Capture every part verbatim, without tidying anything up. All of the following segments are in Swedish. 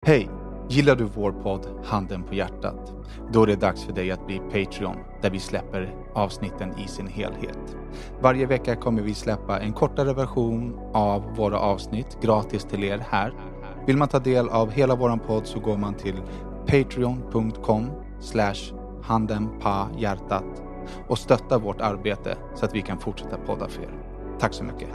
Hej! Gillar du vår podd Handen på hjärtat? Då är det dags för dig att bli Patreon, där vi släpper avsnitten i sin helhet. Varje vecka kommer vi släppa en kortare version av våra avsnitt gratis till er här. Vill man ta del av hela våran podd så går man till patreon.com slash handenpahjärtat och stöttar vårt arbete så att vi kan fortsätta podda för er. Tack så mycket!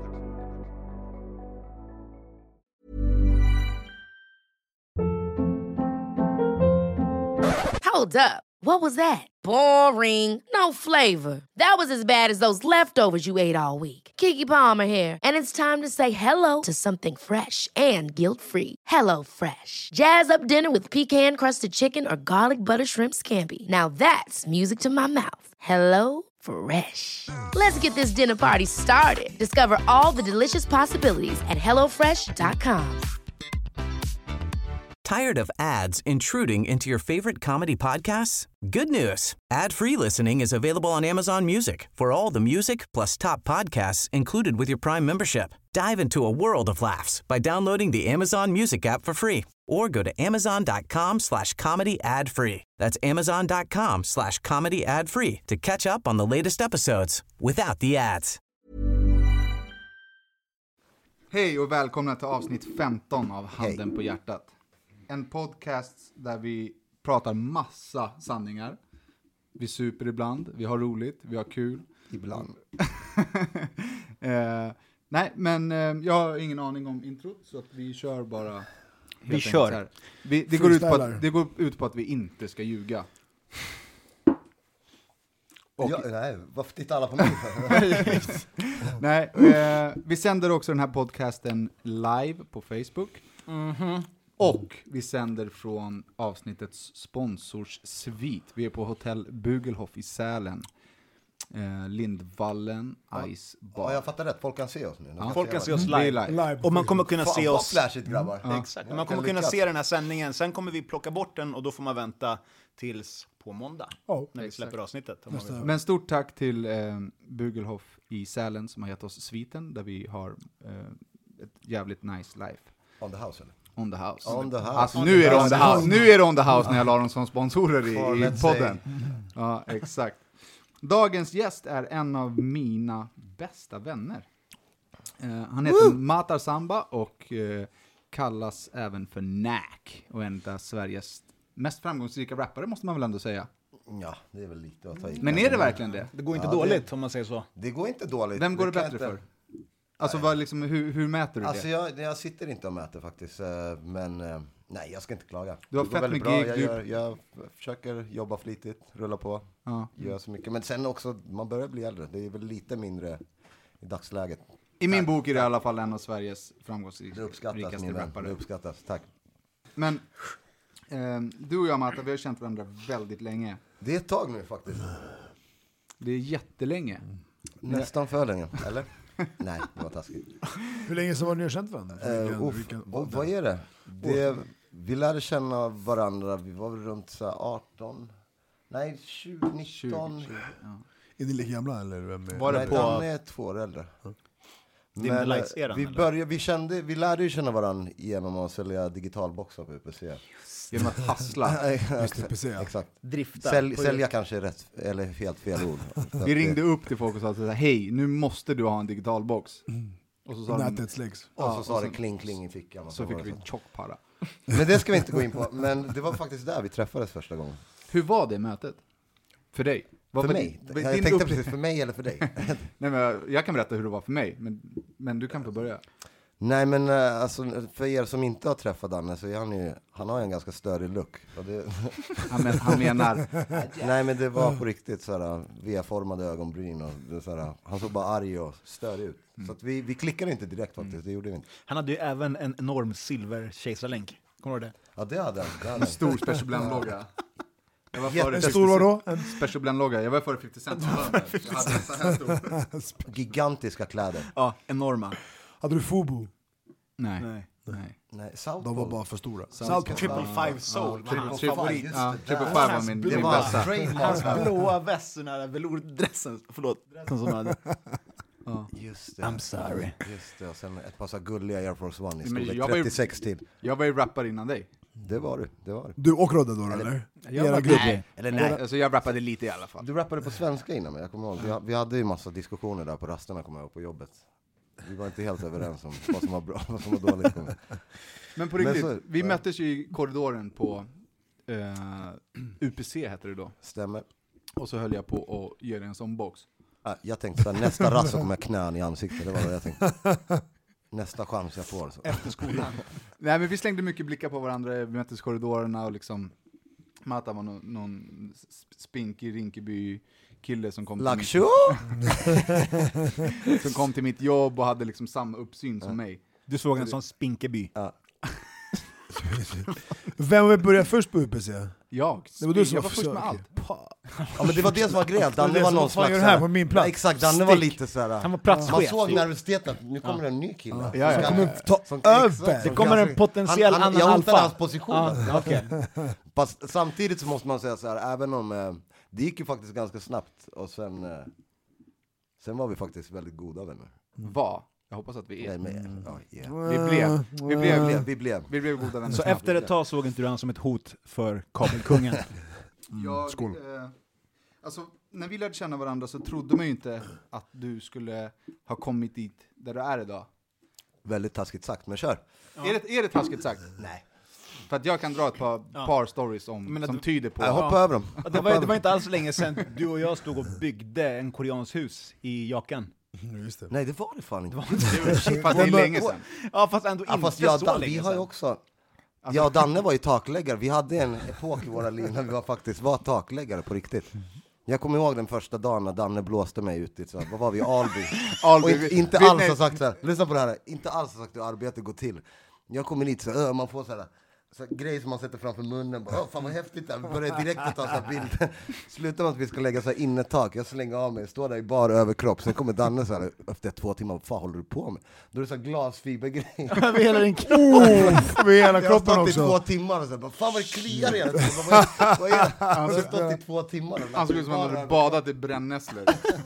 Hold up. What was that? Boring. No flavor. That was as bad as those leftovers you ate all week. Keke Palmer here, and it's time to say hello to something fresh and guilt-free. Hello Fresh. Jazz up dinner with pecan-crusted chicken or garlic butter shrimp scampi. Now that's music to my mouth. Hello Fresh. Let's get this dinner party started. Discover all the delicious possibilities at hello fresh dot com. Tired of ads intruding into your favorite comedy podcasts? Good news. Ad-free listening is available on Amazon Music for all the music plus top podcasts included with your Prime membership. Dive into a world of laughs by downloading the Amazon Music app for free or go to amazon.com slash comedy ad free. That's amazon.com slash comedy ad free to catch up on the latest episodes without the ads. Hej och välkomna till avsnitt femton av Handen Hej. På hjärtat. En podcast där vi pratar massa sanningar. Vi super ibland, vi har roligt, vi har kul. Ibland. eh, nej, men eh, jag har ingen aning om introt så att vi kör bara. Vi kör. Vi, det, går ut på att, det går ut på att vi inte ska ljuga. Och, ja, nej, varför tittar alla på mig? nej, eh, vi sänder också den här podcasten live på Facebook. Mhm. Och vi sänder från avsnittets sponsorssvit. Vi är på Hotell Bugelhof i Sälen. Eh, Lindvallen, ja. Ice Bar. Ja, jag fattar rätt. Folk kan se oss nu. Ja. Folk kan se oss live. live. live. Och man kommer kunna Fan, se oss... flashigt, grabbar. Mm. Ja. Exakt. Man kommer kunna se den här sändningen. Sen kommer vi plocka bort den och då får man vänta tills på måndag. Oh. När vi släpper Exakt. avsnittet. Men stort tack till eh, Bugelhof i Sälen som har gett oss sviten. Där vi har eh, ett jävligt nice live. On the house eller? On the house. On the house. Alltså on nu, är on the house. nu är det on the house när jag la dem som sponsorer i, i podden. Ja, exakt. Dagens gäst är en av mina bästa vänner. Uh, han heter Woo! Matar Samba och uh, kallas även för Nack. Och en av Sveriges mest framgångsrika rappare måste man väl ändå säga. Ja, det är väl lite att ta i. Men är det verkligen det? Det går inte ja, dåligt det, om man säger så. Det går inte dåligt. Vem går det, det bättre inte... för? Alltså vad, liksom, hur, hur mäter du alltså, det? Jag, jag sitter inte och mäter faktiskt. Men nej, jag ska inte klaga. Du har det går fett väldigt med bra. gig. Jag, Du... gör, jag försöker jobba flitigt, rulla på. Ja. Gör så mycket. Men sen också, man börjar bli äldre. Det är väl lite mindre i dagsläget. I min bok är det i alla fall en av Sveriges framgångsrikaste min rappare. Det uppskattas, tack. Men eh, du och jag, Marta, vi har känt varandra väldigt länge. Det är ett tag nu faktiskt. Det är jättelänge. Nästan för länge, eller? Nej, det var taskigt. Hur länge så var ni har känt varandra? Uh, uh, vilken, uh, vad är det? det? Vi lärde känna varandra, vi var runt så arton, nej tjugo, nitton. tjugo, tjugo, ja. Är ni lika gamla eller? Vem är? Var det på... Han är två år äldre. Mm. Men vi, började, vi, kände, vi lärde ju känna varandra genom att sälja digitalboxar på U P C. Genom att hassla. Just det, P C. Exakt. Drifta. Sälj, sälja kanske är rätt, eller helt fel ord. Vi ringde upp till folk och sa så här, hej, nu måste du ha en digitalbox. Mm. Och så sa, de, släggs. Och så ja, sa och det kling kling i fickan. Så, så fick vi tjockpara. Men det ska vi inte gå in på. Men det var faktiskt där vi träffades första gången. Hur var det mötet? För dig? För mig? Din, jag tänkte upp... precis för mig eller för dig? Nej, men jag, jag kan berätta hur det var för mig. Men, men du kan få börja. Nej, men alltså, för er som inte har träffat Danne så är han ju, han har ju en ganska större look. Och det... han, men, han menar... Nej, men det var på riktigt såhär V-formade ögonbryn. Och det, såhär, han såg bara arg och störig ut. Mm. Så att vi, vi klickade inte direkt faktiskt, mm. det gjorde vi inte. Han hade ju även en enorm silver kejsarlänk. Kommer du det? Ja, det hade han. En stor Special Blend-logga. Jag var före en stor vadå? En Special Blend-logga. Jag var före femtio cent. Jag hade så här stor. Gigantiska kläder. Ja, enorma. Hade du Fubu? Nej. Nej. Nej. Nej, South de var bara för stora. South Triple Five Soul. Ja, triple, triple, favorit. Ja, triple Five var min, min bästa. Hans blåa väst, den här velourdressen. Förlåt. Som hade. Ja. Just det. I'm sorry. Just det, och sen ett par så gulliga Air Force One i Men storlek jag var ju- trettiosex till. Jag var ju rappare innan dig. Det var du, det var du. Du och Rodde då, eller? Jag Era var grupp. nej. Eller Nej, alltså jag rappade lite i alla fall. Du rappade på svenska innan, men jag kommer ihåg. Vi, vi hade ju massa diskussioner där på rasterna, kommer jag ihåg, på jobbet. Vi var inte helt överens om vad som var bra och vad som var dåligt. Men på Men riktigt, så- vi ja. möttes ju i korridoren på eh, U P C hette det då. Stämmer. Och så höll jag på att ge dig en sån box. Ah, jag tänkte så här, nästa rast så kommer jag knän i ansiktet. Det var vad jag tänkte. Nästa chans jag får. Så. Efter skolan. Nej, men vi slängde mycket blickar på varandra. Vi möttes i korridorerna och liksom Mata var någon, någon spinkig Rinkeby kille som kom till Laksho! mitt, som kom till mitt jobb och hade liksom samma uppsyn som mig. Du såg en sån Spinkeby. Ja. Vem började först på U P C? Jag, Det var du som jag var var först med okej. allt. Ja, men det var det som var grejen. Danne Det är var som, någon vad fan slags... gör du här så på min plats? Ja, exakt, Danne var lite så här. Han var platschef. Man såg nervositeten, nu kommer en ny kille. Ja, ja. Som kommer kan- ta som- över. exakt, Det som kommer kan- en potentiell han, han, annan jag hotade alfa. hans position. Ja, okej. Fast samtidigt så måste man säga så här, även om eh, det gick ju faktiskt ganska snabbt och sen, eh, sen var vi faktiskt väldigt goda vänner. Var. Jag hoppas att vi är. Nej, men, ja, yeah. Vi blev. Vi Vi blev. blev, vi blev. Vi blev goda vänner. Så efter ett tag såg inte du han som ett hot för kabelkungen? Jag, skål. eh, alltså, när vi lärde känna varandra så trodde man ju inte att du skulle ha kommit dit där du är idag. Väldigt taskigt sagt, men kör. Är, det, är det taskigt sagt? Nej. För att jag kan dra ett par, Ja. par stories om, Men att som du- tyder på... Jag hoppar över dem. Ja, det, var, det var inte alls länge sedan du och jag stod och byggde en koreans hus i Jakan. Just det. Nej, det var det fan inte. Shit, fast det är länge sedan. Ja, fast ändå Ja, inte fast jag, så Dan, länge vi har ju sedan. också... Jag och Danne var ju takläggare. Vi hade en epok i våra liv när vi var faktiskt var takläggare på riktigt. Jag kommer ihåg den första dagen när Danne blåste mig ut i så här, vad var vi? Alby. Alby, Och inte, vi- inte vi- alls nej. har sagt så här, lyssna på det här, inte alls har sagt hur arbetet går till. Jag kommer dit så här, ö, man får så här, så här grejer som man sätter framför munnen. Bara, fan vad häftigt det här. Vi börjar direkt att ta så här bilder. Slutar med att vi ska lägga så här innertak. Jag slänger av mig, står där i bar överkropp. Sen kommer Danne så här, efter två timmar, vad fan håller du på med? Då är det så här glasfibergrejer. Över hela din kropp. Oh, med hela Jag har kroppen stått i två också. timmar och så bara, fan vad det kliar hela tiden. Vad är- vad är det? Jag har stått i två timmar. och Han såg ut som att han hade badat i brännässlor.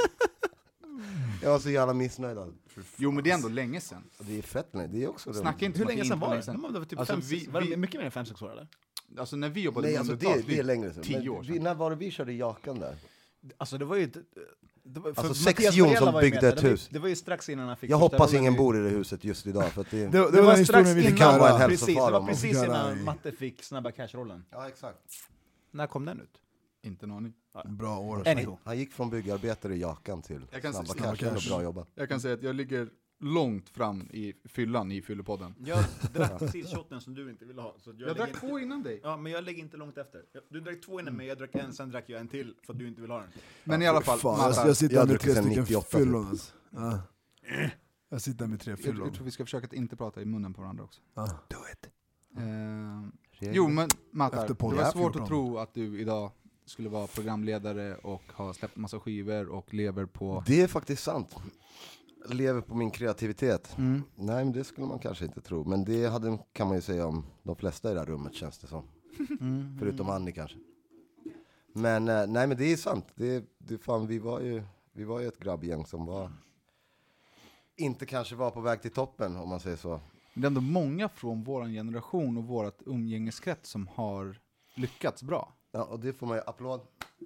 Jag var så jävla missnöjd. Alltså. Jo, men det är ändå länge sedan. Det är fett nej. Det är också Snacka inte Hur som att länge det sedan inte var länge det? sedan. Det var typ Alltså, fem, vi- sex, var det vi- mycket mer än fem, sex år eller? Alltså när vi jobbade Nej, med alltså undertal, det, det är längre sedan. tio Men år vi, sedan. när var det vi körde i Jakan där? Alltså det var ju... ett- Det var, för Alltså, sex Mattias Jon Varela som var ju byggde med ett där. Det var ju- hus. Det var ju strax innan han fick Jag första hoppas rollen ingen i- bor i det huset just idag. För att det... Det, det, Det var var den historien strax vi fick innan, Kan vara en höra. precis, det hälsofara var om man precis fick höra innan i- Matte fick Snabba Cash-rollen. Ja, exakt. När kom den ut? Inte en aning. Bra år. Anywho. Han gick från byggarbetare i Jakan till Jag kan Snabba se- Cash. Snabba Det Cash. var bra jobbat. Jag kan säga att jag ligger långt fram i fyllan i fyllepodden. Jag drack precis shotten som du inte ville ha. Så jag Jag lägger drack inte- två innan dig. Ja, men jag lägger inte långt efter. Du drack två innan mig, jag drack en, sen drack jag en till för att du inte vill ha den. Men i alla fall, Fan, Mata, jag, jag sitter Jag här med druckit tre sen stycken nittioåtta, fyllon. Alltså. Ja. Jag sitter här med tre jag, fyllon. jag tror vi ska försöka att inte prata i munnen på varandra också. Ja. Do it. Eh, jo, men Mata, Efter det podden. var Ja, svårt fjorton. att tro att du idag skulle vara programledare och ha släppt massa skivor och lever på... Det är faktiskt sant. Lever på min kreativitet. Mm. Nej, men det skulle man kanske inte tro. Men det hade, kan man ju säga om de flesta i det här rummet, känns det som. Mm. Förutom Annie kanske. Men eh, nej, men det är sant. Det, det, fan, vi, var ju, vi var ju ett grabbgäng som var... Inte kanske var på väg till toppen, om man säger så. Det är ändå många från vår generation och vårt umgängeskrets som har lyckats bra. Ja, och det får man ju applåd.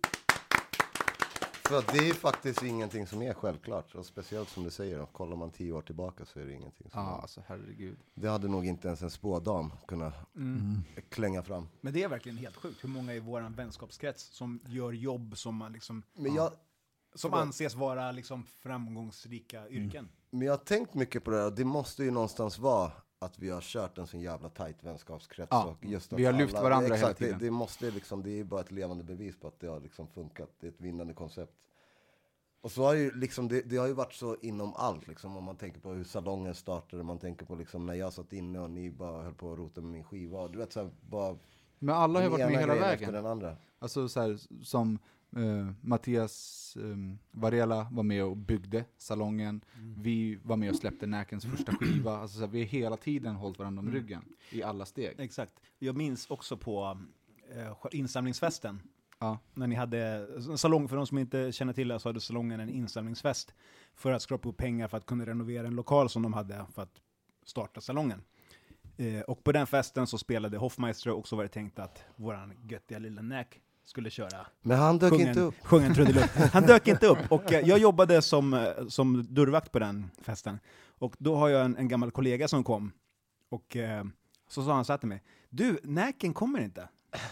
För att det är faktiskt ingenting som är självklart. Och speciellt som du säger, och kollar man tio år tillbaka så är det ingenting som Ja, är. alltså herregud. Det hade nog inte ens en spådam kunnat klänga fram. Men det är verkligen helt sjukt hur många i vår vänskapskrets som gör jobb som man liksom... Men jag, Som anses vara liksom framgångsrika yrken. men jag har tänkt mycket på det här, och det måste ju någonstans vara att vi har kört en sån jävla tajt vänskapskrets. Ja, och just att vi har lyft varandra exakt, hela tiden. Det, det, måste liksom, det är bara ett levande bevis på att det har liksom funkat. Det är ett vinnande koncept. Och så har ju liksom, det, det har ju varit så inom allt liksom, om man tänker på hur salongen startade, man tänker på liksom när jag satt inne och ni bara höll på att rota med min skiva. Du vet så här, bara Men alla har ju den varit ena med hela grejen efter vägen. den andra. Alltså så här, som eh, Mattias eh, Varela var med och byggde salongen. Vi var med och släppte Näkens första skiva. Alltså så här, vi har hela tiden hållit varandra om ryggen i alla steg. Exakt. Jag minns också på eh, insamlingsfesten Ja. När ni hade en salong, för de som inte känner till det, så hade salongen en insamlingsfest för att skrapa upp pengar för att kunna renovera en lokal som de hade för att starta salongen. Eh, och på den festen så spelade Hoffmeister, och så var det tänkt att våran göttiga lilla Näk skulle köra. Men han dök Sjungen, inte upp. Sjungen trudelutt. Han dök inte upp. Och eh, jag jobbade som, eh, som dörrvakt på den festen. Och då har jag en, en gammal kollega som kom. Och eh, så sa han så här till mig: du, Näken kommer inte.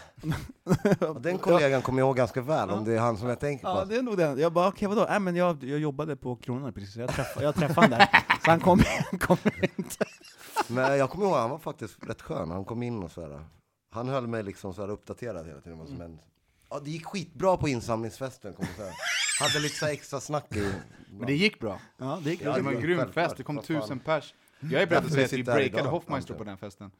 Och den kollegan kommer jag ihåg ganska väl, om det är han som jag tänker på. Ja, det är nog den. Jag bara, okej, vadå? Äh, men jag, jag jobbade på Kronan precis, jag träffade, jag träffade han där. Så han kommer kom inte. Men jag kommer ihåg, han var faktiskt rätt skön. Han kom in och så här. Han höll mig liksom så här uppdaterad hela tiden. Mm. Men, ja, det gick skitbra på insamlingsfesten. Kom så här. Hade lite så här extra snack i. Men det gick bra. Ja, det gick Ja, det var en grym självklart. fest, det kom Vad tusen fan. pers. Jag är beredd att säga att vi sitter här breakade idag, Hoffmeister antar på den festen.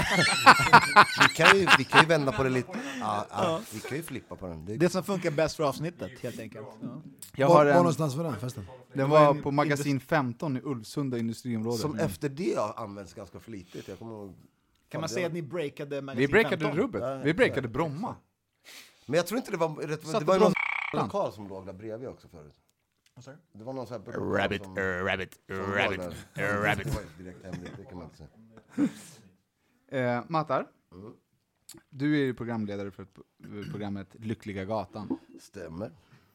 Vi kan ju, vi kan ju vända på det lite. Ja, ja, vi kan ju flippa på den. Det, Det som funkar bäst för avsnittet, helt enkelt. Ja. Jag Var, har var en, någonstans var den festen? den var på magasin femton i Ulvsunda industriområde. som efter det används ganska flitigt. Jag kommer ihåg, Kan man säga att ni breakade Vi magasin breakade femton? rubbet. Vi breakade Bromma. men jag tror inte det var rätt, Satte det var ju Bromma någon lokal som låg där bredvid också förut. Det var någon sån här Rabbit, som, uh, rabbit, uh, som rabbit, låg där. uh, rabbit. Det var ju direkt hemligt, det kan man inte säga. Eh, Mattar, du är ju programledare för ett- programmet Lyckliga gatan. Stämmer.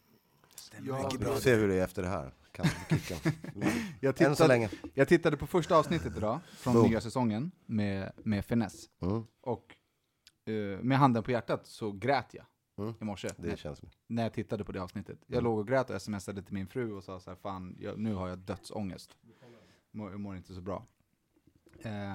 Jag, Vi får se hur det är efter det här. Kan vi kicka. jag, Än så tittade, länge. jag tittade på första avsnittet idag från Boom. nya säsongen med, med finess. Mm, Och eh, med handen på hjärtat så grät jag Mm. i morse. det känns bra. När jag tittade på det avsnittet. Jag Mm. låg och grät och smsade till min fru och sa så här: fan, jag, nu har jag dödsångest. Mår, jag mår inte så bra. Eh,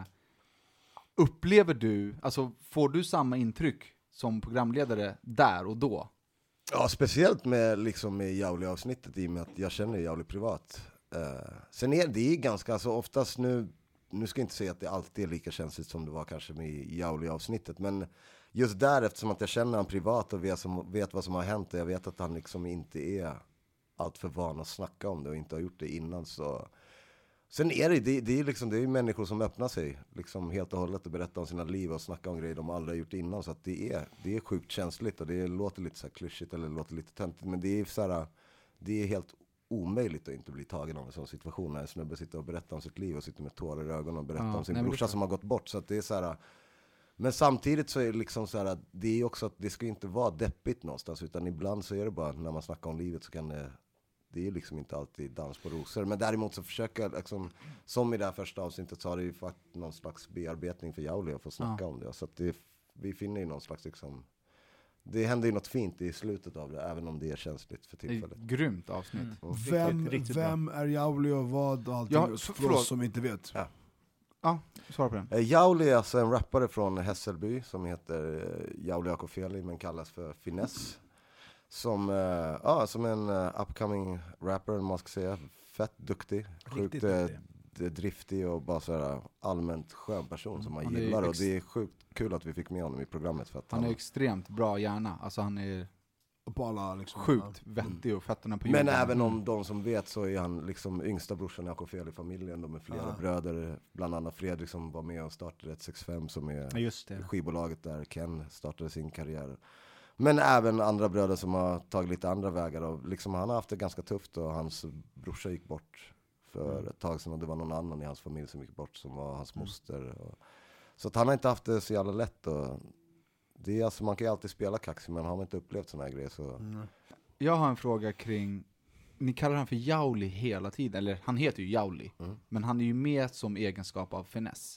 upplever du, alltså får du samma intryck som programledare där och då? Ja, speciellt med liksom med Jauli-avsnittet, i och med att jag känner Jauli privat. Uh, sen är det ju ganska, alltså oftast nu, nu ska jag inte säga att det alltid är lika känsligt som det var kanske med Jauli-avsnittet, men just där, eftersom att jag känner han privat och vet, som, vet vad som har hänt, och jag vet att han liksom inte är allt för van att snacka om det och inte har gjort det innan, så sen är det, det, det är liksom, det är människor som öppnar sig liksom helt och hållet och berättar om sina liv och snackar om grejer de aldrig har gjort innan, så att det är, det är sjukt känsligt, och det låter lite så här klyschigt eller låter lite töntigt, men det är så här, det är helt omöjligt att inte bli tagen av en sån situation när en snubbe sitter och berättar om sitt liv och sitter med tårar i ögonen och berättar Ja, om sin nej, men brorsa det- som har gått bort, så att det är så här. Men samtidigt så är det liksom så här, det är också att det ska inte vara deppigt någonstans, utan ibland så är det bara, när man snackar om livet så kan det, det är liksom inte alltid dans på rosor. Men däremot så försöker jag liksom, som i det här första avsnittet så har det ju faktiskt någon slags bearbetning för Jauli att få snacka Ja. om det. Så att det, vi finner ju någon slags liksom, det händer ju något fint i slutet av det, även om det är känsligt för Det är tillfället. ett grymt avsnitt. Vem, Riktigt, riktigt bra. vem är Jauli och vad och allting, Ja, för, för- för förlåt. oss som inte vet. Ja. Ja, svara på den. Eh, Jauli är alltså en rappare från Hässelby som heter eh, Jauli Akofeli, men kallas för Finess. Som, eh, ja, som en uh, upcoming rapper, man ska säga. Fett duktig. Sjukt Riktigt eh, duktig. d- driftig och bara så här allmänt skön person som man Han är gillar. Och ex- det är sjukt kul att vi fick med honom i programmet. För att Han är extremt bra hjärna. Alltså han är Och på alla, liksom, sjukt vettig och fötterna på jorden. Men även om de som vet så är han liksom yngsta brorsan i Akofeli-familjen. De är flera Ja. bröder, bland annat Fredrik som var med och startade ett sex fem som är Ja, just det. skivbolaget där Ken startade sin karriär. Men även andra bröder som har tagit lite andra vägar. Och liksom, han har haft det ganska tufft, och hans brorsa gick bort för ett tag sedan. Och det var någon annan i hans familj som gick bort som var hans moster. Och, så att han har inte haft det så jävla lätt. Och det är alltså, man kan ju alltid spela kaxig, men har man inte upplevt såna här grejer så... Jag har en fråga kring, ni kallar han för Jauli hela tiden, eller han heter ju Jauli, Mm. men han är ju med som egenskap av finess.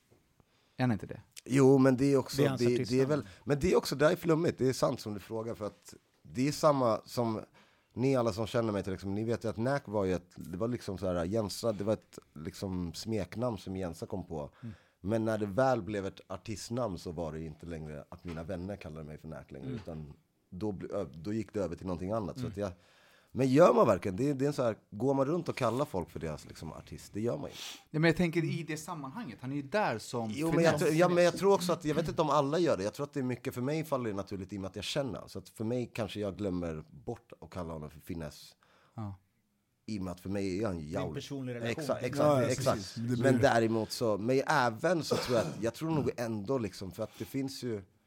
Är han inte det? Jo, men det är också, Det är det, hans det, är artistnamn. väl, men det är också, det är flummigt, det är sant som du frågar, för att det är samma som, ni alla som känner mig till exempel, ni vet ju att Näk var ju ett, det var liksom så här, Jensa, det var ett liksom smeknamn som Jensa kom på. Mm. Men när det väl blev ett artistnamn så var det inte längre att mina vänner kallade mig för Näk längre, Mm. utan då, bl- då gick det över till någonting annat. Så att jag, men gör man verkligen, det, är- det är en så här, går man runt och kallar folk för deras liksom artist, det gör man ju. Ja, men jag tänker i det sammanhanget, han är ju där som Jo, men jag, finess. tror- ja, men jag tror också att, jag vet inte om alla gör det, jag tror att det är mycket, för mig faller det naturligt i och med att jag känner, så att för mig kanske jag glömmer bort att kalla honom för finess. Ja. I och med att för mig är han ju Jauli. personlig relation. Exakt, Ja, exakt, ja, exakt. precis. Det blir- Men däremot så, men även så tror jag att, jag tror nog ändå liksom, för att det finns ju,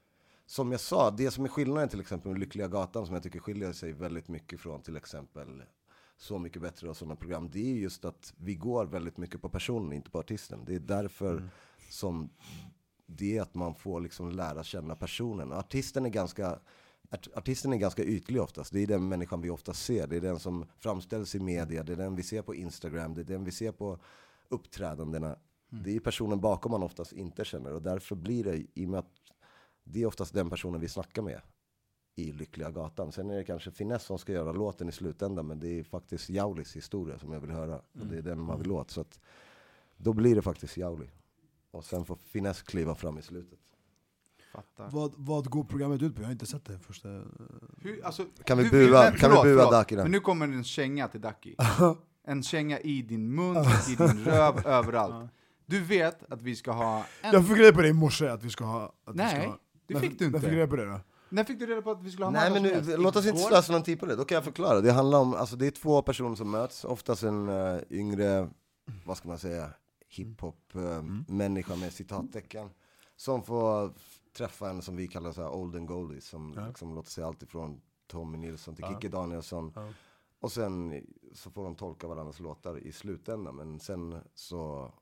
som jag sa, det som är skillnaden till exempel med Lyckliga Gatan, som jag tycker skiljer sig väldigt mycket från till exempel Så mycket bättre och sådana program, det är just att vi går väldigt mycket på personen, inte på artisten. Det är därför mm. som det är att man får liksom lära känna personen. Artisten är ganska artisten är ganska ytlig oftast. Det är den människan vi ofta ser. Det är den som framställs i media, det är den vi ser på Instagram, det är den vi ser på uppträdandena. Mm. Det är personen bakom man oftast inte känner, och därför blir det, i och med att det är oftast den personen vi snackar med i Lyckliga Gatan. Sen är det kanske Finesse som ska göra låten i slutändan, men det är faktiskt Jaulis historia som jag vill höra. Mm. Och det är den man vill åt. Så att då blir det faktiskt Jauli. Och sen får Finesse kliva fram i slutet. Vad, vad går programmet ut på? Jag har inte sett det första. Hur, alltså, kan vi hur, bua, hur, kan förlåt, vi bua förlåt. Daki där? Men nu kommer en känga till Daki. En känga i din mun, i din röv, överallt. Du vet att vi ska ha en... Jag fick reda på det i morse att vi ska ha... Att Nej, vi ska ha... det fick du inte. Jag fick reda på det då. När fick du reda på att vi skulle ha... Nej, men nu, låt oss inte slösa någon tid på det. Då kan jag förklara. Det handlar om, alltså det är två personer som möts. Oftast en uh, yngre, vad ska man säga, hiphop uh, mm. människa med citattecken. Som får träffa en som vi kallar så här old and goldies. Som ja. liksom låter sig allt ifrån Tommy Nilsson till ja. Kikki Danielsson. Ja. Och sen så får de tolka varandras låtar i slutändan. Men sen så...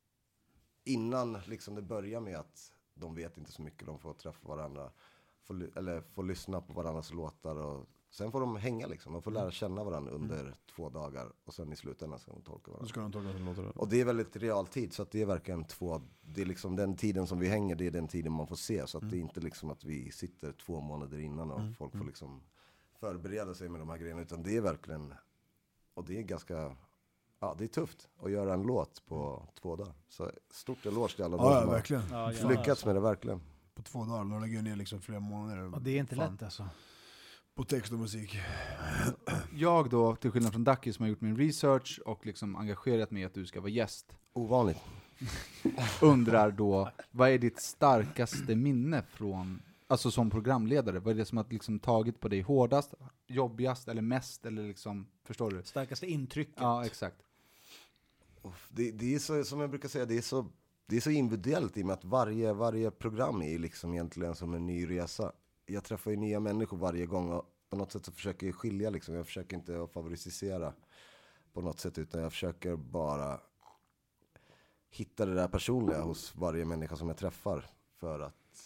Innan liksom det börjar med att de vet inte så mycket, de får träffa varandra, får, eller får lyssna på varandras låtar, och sen får de hänga liksom, de får lära känna varandra under mm. två dagar, och sen i slutändan ska de tolka varandra. Ska de tolka låtar. Och det är väldigt realtid, så att det är verkligen två, det är liksom den tiden som vi hänger, det är den tiden man får se, så att mm. det är inte liksom att vi sitter två månader innan och mm. folk får liksom förbereda sig med de här grejerna, utan det är verkligen, och det är ganska... Ja, det är tufft att göra en låt på två dagar. Så stort eloge till alla ja, som verkligen. har ja, lyckats alltså. med det, verkligen. På två dagar, då lägger jag ner liksom flera månader. Ja, det är inte fan. lätt alltså. På text och musik. Jag då, till skillnad från Daki som har gjort min research och liksom engagerat mig i att du ska vara gäst. Ovanligt. Undrar då, vad är ditt starkaste minne från, alltså som programledare? Vad är det som har liksom tagit på dig hårdast, jobbigast eller mest? Eller liksom, förstår du? Starkaste intrycket. Ja, exakt. Det, det är så, som jag brukar säga, det är så, det är så individuellt i och med att varje, varje program är liksom egentligen som en ny resa. Jag träffar ju nya människor varje gång, och på något sätt så försöker jag skilja liksom. Jag försöker inte att favorisera på något sätt, utan jag försöker bara hitta det där personliga hos varje människa som jag träffar, för att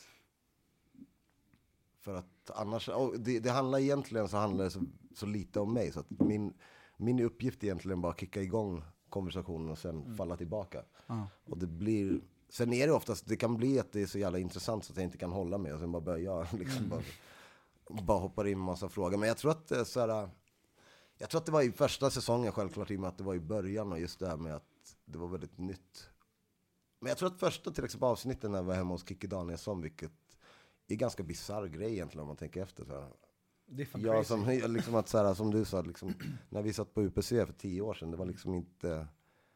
för att annars, det, det handlar egentligen så handlar det så, så lite om mig, så att min, min uppgift är egentligen bara att kicka igång konversationen och sen mm. falla tillbaka. Ah. Och det blir, sen är det oftast, det kan bli att det är så jävla intressant så att jag inte kan hålla mig, och sen bara börja liksom mm. bara, bara hoppar in en massa frågor. Men jag tror att så här, jag tror att det var i första säsongen självklart, i och med att det var i början, och just det här med att det var väldigt nytt. Men jag tror att första till exempel avsnitten när jag var hemma hos Kikki Danielsson, vilket är ganska bizarr grej egentligen om man tänker efter så här. Det är fan ja, crazy. som, liksom att, så här, som du sa, liksom, när vi satt på U P C för tio år sedan, det var liksom inte...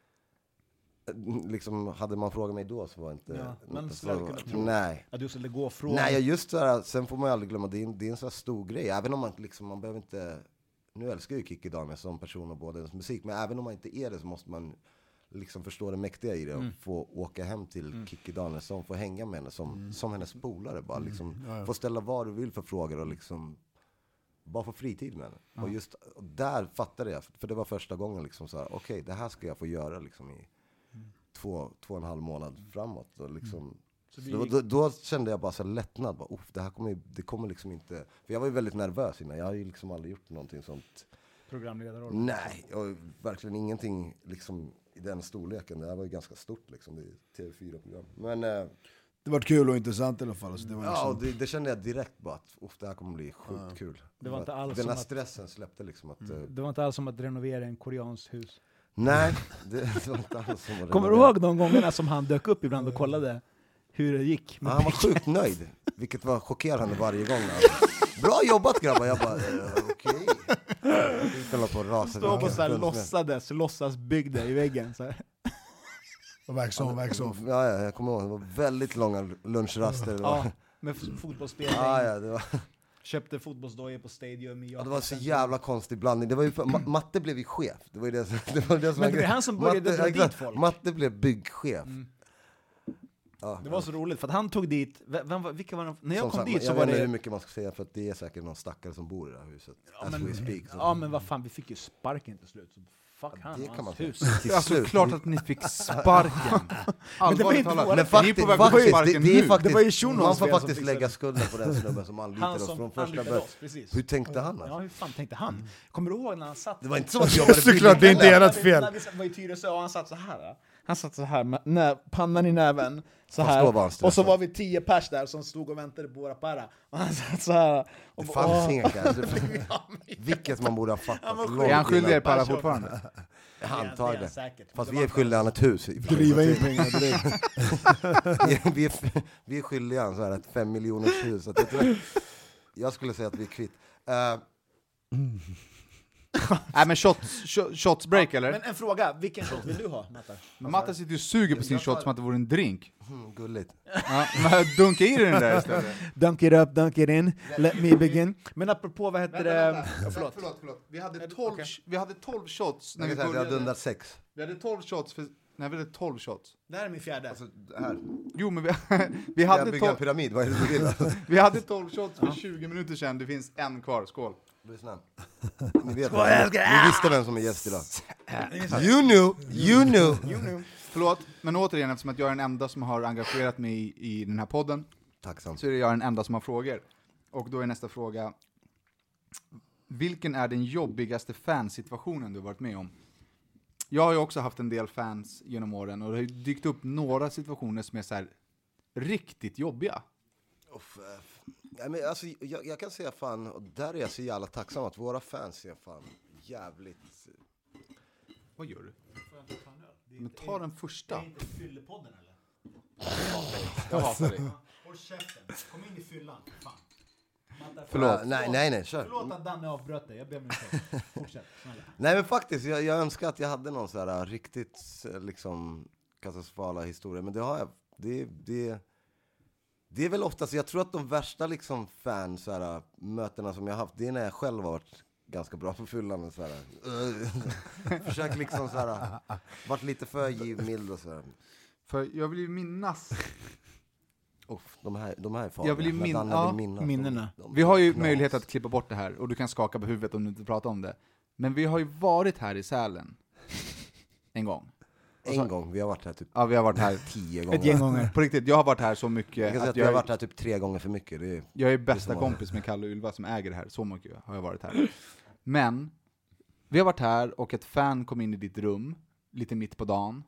Liksom, hade man frågat mig då så var inte... Ja, men inte så, så, nej. Att du skulle gå från... Nej, just så här, sen får man ju aldrig glömma, det är, det är en så här stor grej. Även om man liksom, man behöver inte... Nu älskar ju Kikki Danielsson som person och både ens musik, men även om man inte är det så måste man liksom förstå det mäktiga i det och mm. få åka hem till mm. Kikki Danielsson, få hänga med henne som, mm. som hennes polare, bara liksom, mm. ja, ja. få ställa vad du vill för frågor och liksom bara få fritid med henne. Ja. Och just och där fattade jag, för det var första gången liksom så här, okej, okay, det här ska jag få göra liksom i mm. två, två och en halv månad framåt och liksom mm. så så då, då, då kände jag bara så lättnad, bara, det här kommer, det kommer liksom inte, för jag var ju väldigt nervös innan, jag har ju liksom aldrig gjort någonting sånt. Programledare? Nej, och verkligen ingenting liksom i den storleken. Det här var ju ganska stort liksom, det är T V fyra-program. Men eh, det var kul och intressant i alla fall. Så det var ja, liksom... och det, det kände jag direkt bara att uff, det här kommer bli sjukt ja. kul. Det var inte alls den här som stressen att... släppte liksom att... Mm. Det var inte alls som att renovera en koreanskt hus. Nej, det, det var inte alls som att Kommer du ihåg de gångerna som han dök upp ibland och kollade hur det gick? Ja, han var sjukt nöjd, vilket var chockerande varje gång. Bra jobbat grabbar, jag bara eh, okej. Okay. på rasa. Stå på så här låtsades, låtsas byggde i väggen så här. Och verkson, verkson. Ja, ja, jag kommer ihåg, det var väldigt långa lunchraster. Ja, med fotbollsspelning. Ja, ja, det var... Köpte fotbollsdojor på Stadium i ja, det var så jävla konstig blandning. Det var ju, Ma- Matte blev ju chef. Det var ju det, det, var det som men det är han som började Matte, dra dit folk. Matte blev byggchef. Mm. Ja. Det var så roligt för att han tog dit, vem var, vilka var de, när jag som kom sagt, dit så jag var vet inte det... hur mycket man ska säga för att det är säkert någon stackare som bor i det här huset. Ja, as men, we speak. Så. ja men vad fan, vi fick ju sparken till slut. Så fuck Ja, han det och kan hans man hus. till Alltså slut. klart att ni fick sparken. Allvarligt inte talat. våra- Men Men faktiskt, faktiskt, ni är på väg att få faktiskt, det, sparken det är nu. faktiskt Det var ju Shunos man får fel som faktiskt fixade lägga det. skulden på den snubben som anlitade Han oss som från första anlitade början. oss, precis. Hur tänkte han Ja, alltså? hur fan tänkte han? Kommer du ihåg när han satt? Det var inte som att jag jobbade Såklart, det är inte heller. ert fel. När vi var i Tyresö och han satt så här. Han satt så här med nä, pannan i näven. Så Fast här. då var han stressad. Och så var vi tio pers där som stod och väntade på våra para. Och han satt så här. Och Det bara, fanns åh. inga cash. Vilket man borde ha fattat. Han var långt Är han skyldig er innan. para fortfarande? Jag antar Det är det. han säkert. Fast Det vi är var- skyldiga han ett hus. Driva in pengar direkt. vi, är, vi, är, vi är skyldiga han så här ett fem miljoners hus. Så att jag, tror, jag skulle säga att vi är kvitt. Uh, Nej men shots, sh- shots break eller? Men en fråga, vilken shot vill du ha, Matta? Men Matta sitter ju och suger på sin shot som att det vore en drink. hmm, gulligt. Ja, men dunka i den där istället. Dunk it up, dunk it in, let me begin. Men apropå, vad heter det? Ja, förlåt. förlåt, förlåt. Vi hade tolv, Okej. vi hade tolv shots när Jag vi kan säga att jag har började. dundat sex. Vi hade tolv shots för... Nej, vi hade tolv shots. Det här är min fjärde. Alltså, här. Jo, men vi, vi, Jag hade, bygger en tolv, pyramid, vad är det du vill? vi hade tolv shots för tjugo minuter sedan. Det finns en kvar. Skål. Lyssna. Ni vet vad, ni visste vem som är gäst idag. You knew, you knew. Förlåt, men återigen, eftersom att jag är den enda som har engagerat mig i, i den här podden, Tacksam. så är jag den enda som har frågor. Och då är nästa fråga: vilken är den jobbigaste fansituationen du har varit med om? Jag har ju också haft en del fans genom åren, och det har ju dykt upp några situationer som är så här riktigt jobbiga. Uff, eh, nej, men alltså, jag, jag kan säga fan, och där är jag så jävla tacksam att våra fans är fan jävligt... Vad gör du? Men ta den första. inte fyllepodden eller? Jag hatar dig. Håll käften, kom in i fyllan, fan. Matta, Förlåt. Ah, nej, nej, nej, kör. Förlåt att Danne avbröt dig, jag ber om ursäkt. Fortsätt, snälla. Nej men faktiskt, jag, jag önskar att jag hade någon sån här riktigt liksom katastrofala historia, men det har jag, det, det, det är väl oftast, jag tror att de värsta liksom fan så här, mötena som jag har haft, det är när jag själv har varit ganska bra på fyllan så här. Försök liksom så här, varit lite för givmild och så här. För jag vill ju minnas. Uff, de här, de här är farliga. Jag vill ju När min- Danne ja, vill minnas. minnena. De, de, Vi har ju knas. möjlighet att klippa bort det här, och du kan skaka på huvudet om du inte pratar om det. Men vi har ju varit här i Sälen en gång. En gång, vi har varit här typ Ja, vi har varit här tio gånger. Ett gäng gånger. på riktigt. Jag har varit här så Jag mycket kan säga att att vi har jag, varit här typ tre gånger för mycket. Det är, jag är bästa som kompis med Kalle och Ylva som äger det här. Så mycket har jag varit här. Men vi har varit här och ett fan kom in i ditt rum lite mitt på dagen.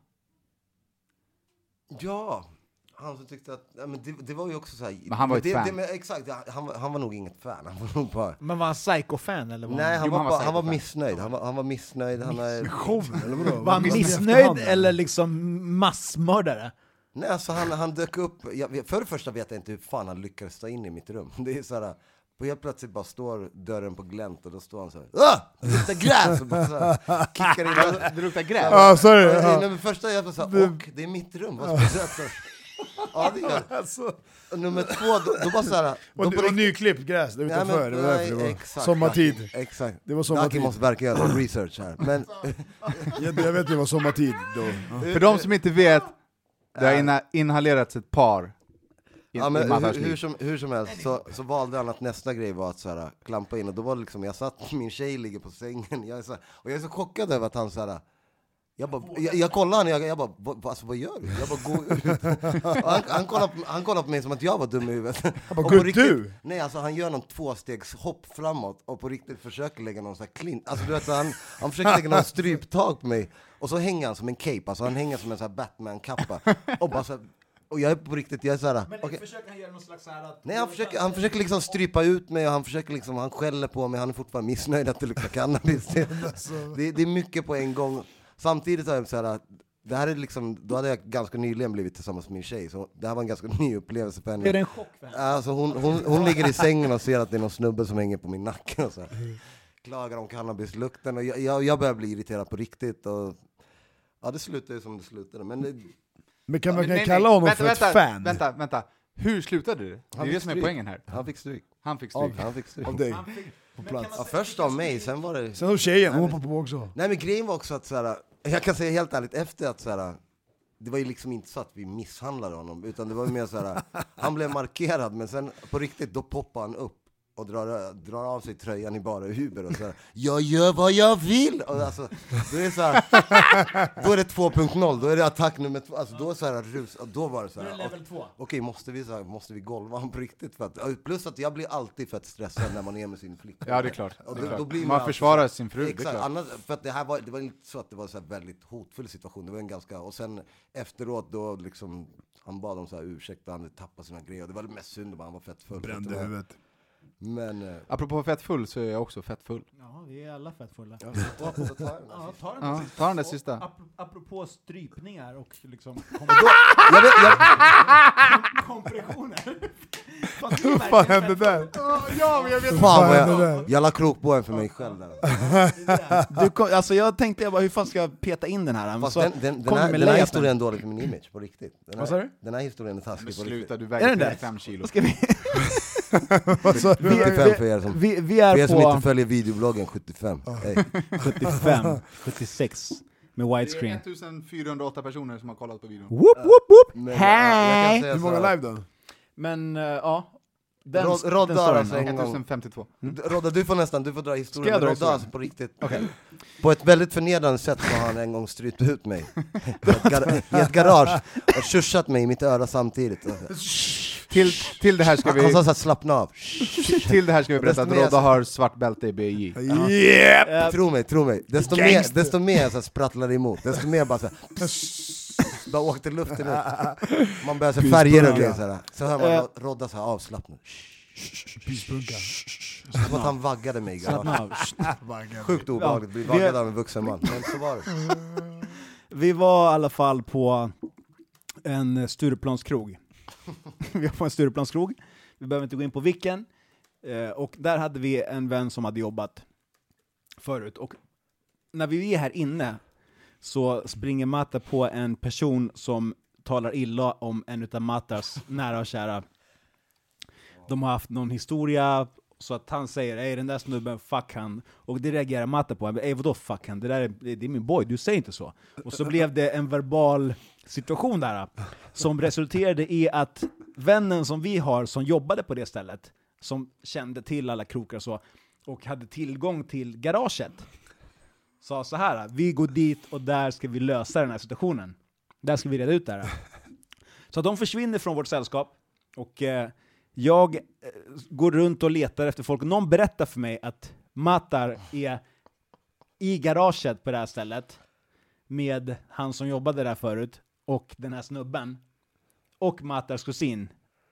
ja, han som tyckte att, ja, men det, det var ju också så här. Men han var ett det, fan. Det, men exakt, han, var- han var nog inget fan. Han var nog bara, Men var han psycho-fan eller? Var nej, han Jo, var, han var bara, säkert han var fan. missnöjd. Han var, han var missnöjd. Han är, Show, eller vadå? Var han Liksom i missnöjd efterhand, eller liksom massmördare? nej, alltså han, han dök upp. Jag, för det första vet jag inte hur fan han lyckades ta in i mitt rum. Det är så här, på helt plötsligt bara står dörren på glänt och då står han så här. Ah! Det luktar gräs! Och bara så här, kickar in. Det luktar gräs. Ja, sorry. Ja. Ja. Nej, men första jag bara så här, och det är mitt rum. Vad speciellt. Så, ja, det gör det. Alltså, Och nummer två, då, då bara så här. Då och, på och nyklippt gräs där Nej, men- utanför. Det var därför det nej, var exakt. sommartid. Exakt. Det var Naki sommartid. måste verkligen göra research här. Men Jag, jag vet det var sommartid då. Ja. För de som inte vet, det har inha- inhalerats ett par i, Ja, i men Mattas hur, liv. hur, som, hur som helst så, så valde han att nästa grej var att så här, klampa in. Och då var det liksom, jag satt, min tjej ligger på sängen. Jag är så här, och jag är så chockad över att han så här. Jag, bara, jag, jag kollar han och jag, jag bara, vad, alltså, vad gör du? Jag bara, gå ut. Och han, han, kollar på, han kollar på mig som att jag var dum i huvudet. Han bara, Och på "Gud, riktigt- du?" Nej, alltså han gör någon tvåstegs hopp framåt och på riktigt försöker lägga någon sån här klint. Alltså du vet, så han, han försöker lägga någon stryptag på mig. Och så hänger han som en cape, alltså han hänger som en sån här Batman-kappa. Och bara så här, och jag är på riktigt, jag är så här, Men okej. försöker han göra någon slags så här att... Nej, han försöker, han försöker liksom strypa ut mig och han försöker liksom, han skäller på mig, han är fortfarande missnöjd att det luktar cannabis. Det, det, det är mycket på en gång. Samtidigt är det så här, det här är liksom, då hade jag ganska nyligen blivit tillsammans med min tjej, så det här var en ganska ny upplevelse för henne. Är det en chock för henne? Alltså hon, hon, hon ligger i sängen och ser att det är någon snubbe som hänger på min nacke och så här. Klagar om cannabislukten och jag, jag, jag börjar bli irriterad på riktigt och ja, det slutade ju som det slutade, men det, Men kan man Nej, nej, kalla honom vänta, för ett vänta, fan? Vänta, vänta. Hur slutade det? Det är Han det fick som är stryk. poängen här. han fick stryk. Han fick stryk. Han fick stryk. Av dig, Han fick- på Men plats. kan man Ja, säga- först av mig, sen var det... Sen hos tjejen, hon hoppade på också. Nej, men grejen var också att så här, jag kan säga helt ärligt, efter att så här, det var ju liksom inte så att vi misshandlade honom, utan det var mer så här, han blev markerad, men sen på riktigt, då poppade han upp och drar, drar av sig tröjan i bara Uber och så här, jag gör vad jag vill! Och alltså, då är det så här, då är det två punkt noll, då är det attack nummer två, alltså då är så här, rus, och då var det så här, level två. Okej, måste vi, så här, måste vi golva honom på riktigt? För att, plus att jag blir alltid fett stressad när man är med sin flicka. Ja, det är klart. Och det är då, klart. då blir man man försvarar alltid, sin fru, exakt, det är klart. annars, för att det här var, det var inte så att det var så här väldigt hotfull situation, det var en ganska, och sen efteråt då liksom, han bad om så här ursäkt, han hade tappat sina grejer, det var det mest synd om, han var fett full. Brände huvudet. Men... Eh, Apropå fett full så är jag också fett full. Ja, vi är alla fettfulla. ja, så ta, så ta den. Ja, ta den, Ja, sista. ta den där sista. Och ap- apropå strypningar och liksom kom- jag vet, jag, kompressioner. Vad fan hände där? Ja, men jag vet fan vad hände jag, jag la krokboen för mig själv där. du kom, alltså jag tänkte jag bara, hur fan ska jag peta in den här? Fast Så den, den, den, kom här, med den här layouten. historien är dålig för min image, på riktigt. Den här, Vad sa du? Den här historien är Men taskig på sluta, riktigt. du Är den väger där? fem kilo. Ska vi, Vad sa du? sjuttiofem för er som, vi, vi för er är som inte på följer videobloggen, sjuttiofem. Hey. sjuttiofem, sjuttiosex med Det är widescreen. ettusenfyrahundraåtta personer som har kollat på videon. Whoop, whoop, whoop. Men, Hej! ja, jag kan säga Hur så många här. live då? Men uh, ja, den, Rod- den Rodda storyn. alltså en gång. ettusenfemtiotvå. D- Rodda, du får nästan, du får dra Ska historien. jag dra Rodda historien? alltså på riktigt. På ett väldigt förnedrande sätt så har han en gång strypt ut mig i ett, gar- i ett garage och tjursat mig i mitt öra samtidigt. Till, till, det här ska Han, han vi, sa såhär, slappna av. till det här ska vi berätta att Desto mer- Rodda har svart bälte i B J. Yep! Eh, Tro mig, tro mig. Desto mer, desto mer jag så här sprattlade emot, desto mer bara såhär, bara åkte luften ut. Man börjar se färger och grejer såhär. Så hör man Eh. Ro- Rodda såhär avslappnad. Pyspunka. Som att han vaggade mig i garaget. Slappna av. Sjukt obehagligt, bli vi- vaggad av en vuxen man. Men så var det. Vi var i alla fall på en Stureplanskrog. Vi var på en Stureplanskrog. Vi behöver inte gå in på vilken. Eh, och där hade vi en vän som hade jobbat förut. Och när vi är här inne så springer Matta på en person som talar illa om en utav Mattas nära och kära. De har haft någon historia, så att han säger ej den där snubben, fuck han. Och det reagerar Matta på. Ej vadå fuck han? Det där är, det är min boy, du säger inte så. Och så blev det en verbal situation där som resulterade i att vännen som vi har som jobbade på det stället, som kände till alla krokar och så, och hade tillgång till garaget, sa så här: vi går dit och där ska vi lösa den här situationen. Där ska vi reda ut det här. Så de försvinner från vårt sällskap och eh, jag eh, går runt och letar efter folk. Någon berättar för mig att Matar är i garaget på det här stället med han som jobbade där förut och den här snubben och Matars kusin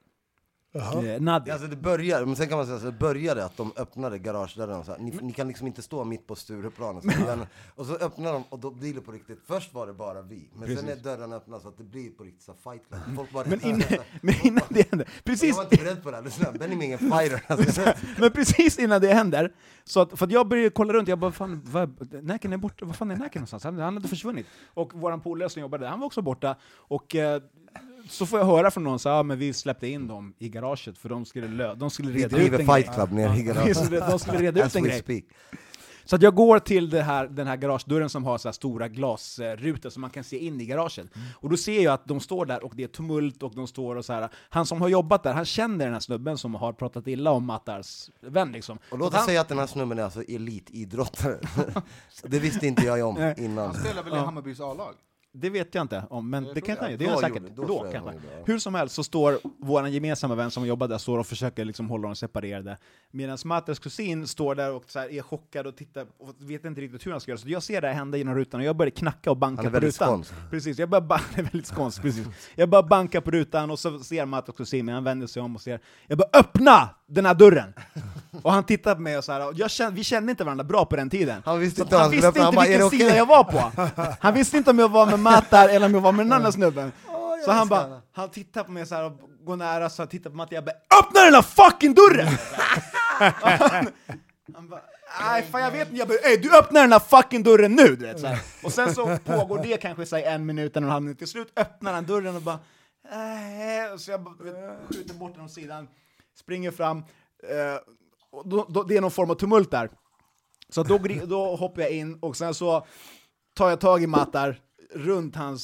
eh, Nadia. Alltså det började, men sen kan man säga så det började att de öppnade garagedörren och så här, ni, ni kan liksom inte stå mitt på Stureplan och, så, men, och så öppnar de och då blir det på riktigt. Först var det bara vi, men Precis. sen är dörren öppnad så att det blir på riktigt så här fight club. Folk bara, Men, innan, men innan det händer, jag precis, var inte beredd på det här, det är sådär, Benny är ingen fighter. Alltså, men precis innan det händer, så att, för att jag började kolla runt, jag bara, fan, vad, Näken är borta, vad fan är Näken någonstans? Han, han hade försvunnit. Och våran polare som jobbade där, han var också borta. Och eh, så får jag höra från någon, så ja men vi släppte in dem i garaget, för de skulle, lö- de skulle vi reda ut driver en fight grej. club nere i garaget. De skulle reda ut As en we grej. speak. Så att jag går till det här, den här garagedörren som har så här stora glasrutor som man kan se in i garaget. Och då ser jag att de står där och det är tumult och de står och så här. Han som har jobbat där, han känner den här snubben som har pratat illa om Mattars vän liksom. Och låt Så oss han, säga att den här snubben är alltså elitidrottare. Det visste inte jag om innan. Han spelar väl i Hammarbys A-lag? det vet jag inte om, men Jag det tror kanske det. han det är Då säkert. gjorde- då Då, tror jag kanske. han gjorde, ja. Hur som helst så står vår gemensamma vän som jobbar där står och försöker liksom hålla dem separerade. Medan Matters kusin står där och så här är chockad och tittar och vet inte riktigt hur han ska göra. Så jag ser det här hända genom rutan och jag börjar knacka och banka Han är på väldigt rutan. skånsk. Precis, jag börjar ba- det är väldigt skånsk, precis. Jag bara banka på rutan och så ser Matters kusin mig, han vänder sig om och ser, jag bara öppna den här dörren! Och han tittar på mig och så här, och jag känner, vi kände inte varandra bra på den tiden. Han visste Så inte han vad han visste skulle öppna. inte Han bara, är vilken det sida okej? jag var på. Han visste inte om jag var med Mattar eller om jag var med den andra snubben. Så han bara, han tittar på mig så här och går nära, så tittar på Matte, jag bara öppna den här fucking dörren! han, han bara, nej fan jag vet inte, jag bara, ey du öppnar den här fucking dörren nu, du vet så här. Och sen så pågår det kanske så här, en minut, en och en halv minut, till slut öppnar han dörren och bara, äh, så jag bara, vet, skjuter bort den åt sidan, springer fram, eh, och då, då, det är någon form av tumult där. Så då, gri- då hoppar jag in och sen så tar jag tag i Mattar runt hans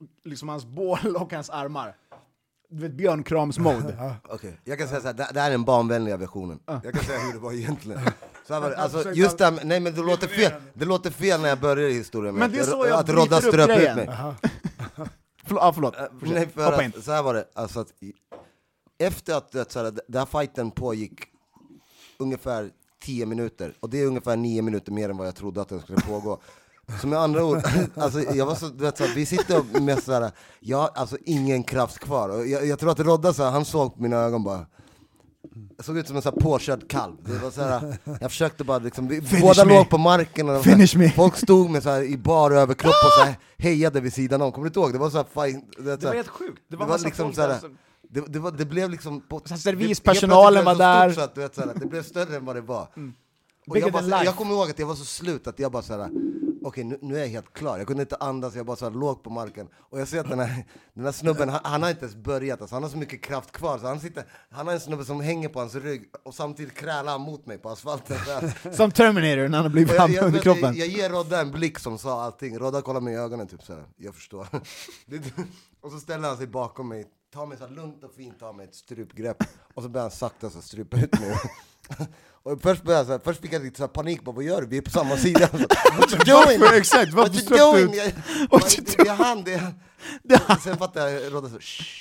liksom hans bål och hans armar. Du vet, björnkramsmode. Okej, okay. Jag kan säga så här, det, det här är den barnvänliga versionen. Uh. Jag kan säga hur det var egentligen. Så här var det, alltså, just det, nej men det låter fel. Det låter fel när jag börjar i historien. Men det är så jag, jag att Rodda ströp ut mig. Förlåt, ah, förlåt. Uh, nej, för att, så här var det, alltså att efter att det, så här, den här fighten pågick ungefär tio minuter, och det är ungefär nio minuter mer än vad jag trodde att den skulle pågå. Så med andra ord, alltså jag var så, du vet, så vi sitter med sådär, jag har alltså ingen kraft kvar. Och jag, jag tror att Rodda så här, han såg på mina ögon bara, jag såg ut som en sån här påkörd kalv. Det var så här, jag försökte bara liksom, vi, båda me. låg på marken och här, folk stod med så här, i bar överkropp och så här, hejade vid sidan om. Kommer du inte ihåg? Det var så här, fine, det, det var helt sjukt. Det var, det var liksom så här, det, det, var, det blev liksom på, servispersonalen var där stort, så att, du vet, så här, det blev större än vad det var. Mm. Och jag, bara, jag kommer ihåg att jag var så slut att jag bara såhär, okej okay, nu, nu är jag helt klar. Jag kunde inte andas, jag bara så här, låg på marken. Och jag ser att den här, den här snubben, han, han har inte ens börjat, alltså, han har så mycket kraft kvar. Så han, sitter, han har en snubbe som hänger på hans rygg och samtidigt krälar han mot mig på asfalten. Som Terminator när han har blivit fram under kroppen. Jag, jag ger Rodda en blick som sa allting. Rodda kollar mig i ögonen typ såhär, jag förstår. Och så ställer han sig bakom mig, tar mig så lugnt och fint, tar mig ett strupgrepp. Och så börjar han sakta så strypa ut mig. Och först började jag så här, först fick jag lite så här panik på, vad gör du? Vi är på samma sida. What you doing? Exakt, what you doing? Jag, What you det är han, det är han. Sen fattade jag, Rodda så,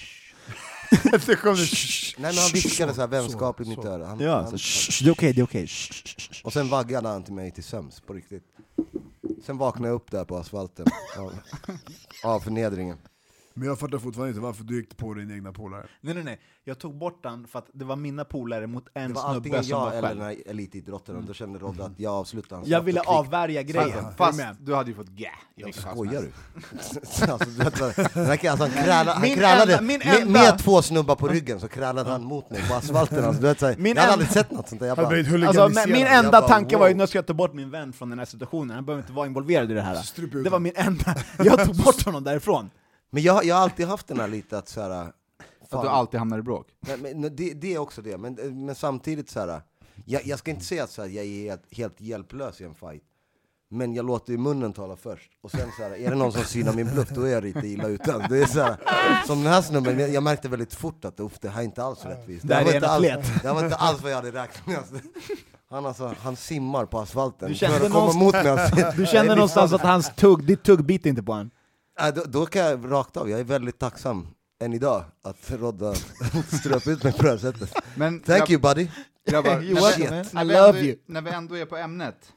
det kom det. Nej, men han viskade så här vänskapligt i mitt öra. Han, ja, han, så, det är okej, det är okej. Och sen vaggade han till mig till söms, på riktigt. Sen vaknade jag upp där på asfalten av, av förnedringen. Men jag fattar fortfarande inte varför du gick på din egna polare. Nej, nej, nej. Jag tog bort den för att det var mina polare mot en snubbe som var antingen jag själv. eller den här elitidrottaren. Mm. Då kände Rodda att jag avslutade hans. Jag ville avvärja grejen. Fast, fast du hade ju fått gä. Jag skojar du? Alltså, du vet, alltså, han krälade, han krälade enda, med, enda... med två snubbar på ryggen så krälade han mot mig på asfalten. Alltså, du vet, så här, jag hade enda... aldrig sett något sånt där. Jag bara, alltså, min enda bara, tanke wow. var ju att jag ska ta bort min vän från den här situationen. Han behöver inte vara involverad i det här. Det var min enda. Jag tog bort honom därifrån. Men jag, jag har alltid haft den här lite att så här, att du alltid hamnar i bråk. Men, men det, det är också det, men, men samtidigt så här, jag, jag ska inte säga att så här, jag är helt, helt hjälplös i en fight. Men jag låter ju munnen tala först. Och sen så här, är det någon som synar min bluff, då är jag lite illa utan. Det är så här, som den här snubben, jag, jag märkte väldigt fort att uff, det här är inte alls rättvist. Det, det, var, inte alls, det var inte alls vad jag hade räknat med. Han, alltså, han simmar på asfalten. Du kände, mot mig. Du kände någonstans att hans tugg, ditt tugg bit inte på han. Äh, då, då kan jag rakt av, jag är väldigt tacksam än idag att Rodda ströp ut mig på det här sättet. Men, Thank jag, you buddy. Jag bara, you när, vi, I love you. När vi ändå är på ämnet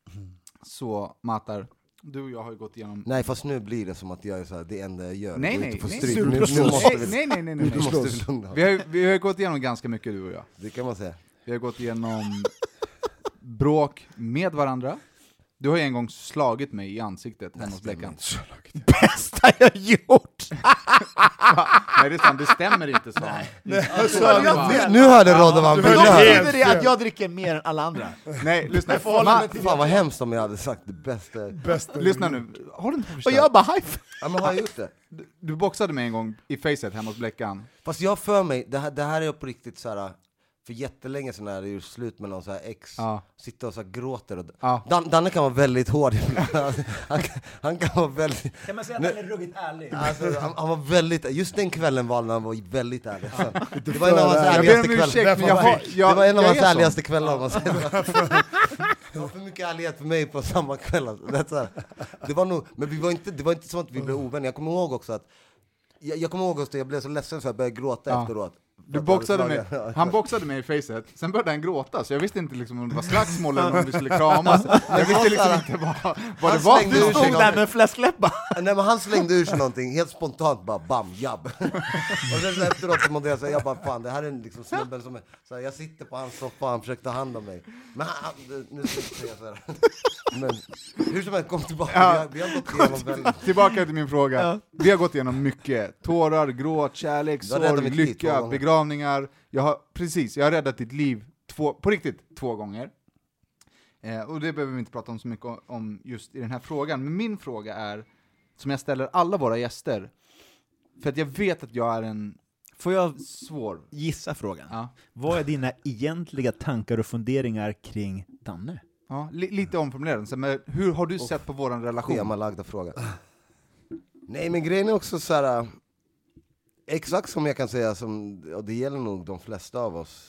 så Matar, du och jag har ju gått igenom. Nej, fast nu blir det som att jag är så här, det enda jag gör. Nej, nej, nej. Nu, nu måste vi, nej, nej, nej, nej. Måste vi, vi, har, vi har gått igenom ganska mycket, du och jag. Det kan man säga. Vi har gått igenom bråk med varandra. Du har ju en gång slagit mig i ansiktet hemma hos Bläckan. Bästa jag gjort! Nej, det är sant, det stämmer inte så. Nej, alltså, nu hörde Rodda vad han ville göra. Då betyder det att jag dricker mer än alla andra. Nej, lyssna. Ma- fan vad hemskt om jag hade sagt det bästa. bästa lyssna nu. Har du inte Och jag bara high. Ja, men har jag gjort det? Du, du boxade mig en gång i facet hemma hos Bläckan. Fast jag för mig, det här, det här är på riktigt så här. För jättelänge sedan är det ju slut med någon så här ex, ja. Sitter och så här gråter. Och ja. Dan, Danne kan vara väldigt hård. han, han kan vara väldigt... Kan man säga att han är ruggigt ärlig? Alltså, han, han var väldigt... Just den kvällen var han var väldigt ärlig. Så, det var en av hans ärligaste kvällar. Det var en av hans ärligaste kvällar, om man säger. Det var för mycket ärlighet för mig på samma kväll. Det, det var nog... Men vi var inte, det var inte så att vi blev ovänner. Jag kommer ihåg också att... Jag, jag kommer ihåg att jag blev så ledsen så jag började gråta ja. efteråt. Du boxade mig, han boxade mig i facet, sen började han gråta, så jag visste inte liksom om det var slagsmål eller om vi skulle kramas. Jag visste liksom inte vad, vad det var. Du stod där med fläskläppar. Nej, men han slängde ur sig någonting, helt spontant, bara bam, jabb. Och sen så efteråt så mådde jag säga, jag bara fan, det här är liksom snubben som är, så här, jag sitter på hans soffa, han försökte ta hand om mig. Men han, nu ska jag säga så här. Men hur som helst, kom tillbaka. Ja. Vi, har, vi har gått igenom väldigt... Tillbaka till min fråga. Ja. Vi har gått igenom mycket. Tårar, gråt, kärlek, sorg, lycka, begravningar. Jag har, precis, jag har räddat ditt liv två, på riktigt två gånger. Eh, och det behöver vi inte prata om så mycket om just i den här frågan. Men min fråga är, som jag ställer alla våra gäster, för att jag vet att jag är en... Får jag svår gissa frågan? Ja. Vad är dina egentliga tankar och funderingar kring Danne? Ja, li- lite omformulerad. Men hur har du oh, sett på våran relation? Schemalagda fråga. Nej, men grejen är också så här, exakt som jag kan säga, som, och det gäller nog de flesta av oss.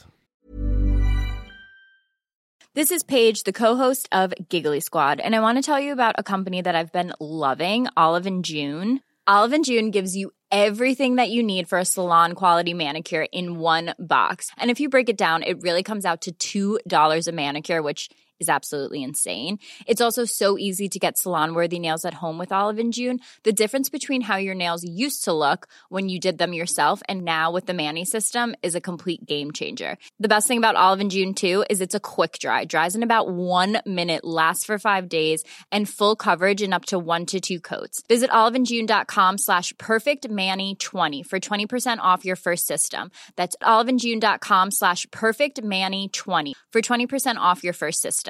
This is Paige, the co-host of Giggly Squad, and I want to tell you about a company that I've been loving, Olive and June. Olive and June gives you everything that you need for a salon-quality manicure in one box. And if you break it down, it really comes out to two dollars a manicure, which is absolutely insane. It's also so easy to get salon-worthy nails at home with Olive and June. The difference between how your nails used to look when you did them yourself and now with the Mani system is a complete game changer. The best thing about Olive and June, too, is it's a quick dry. Dries in about one minute, lasts for five days, and full coverage in up to one to two coats. Visit oliveandjune.com slash perfectmani20 for twenty percent off your first system. That's oliveandjune.com slash perfectmani20 for twenty percent off your first system.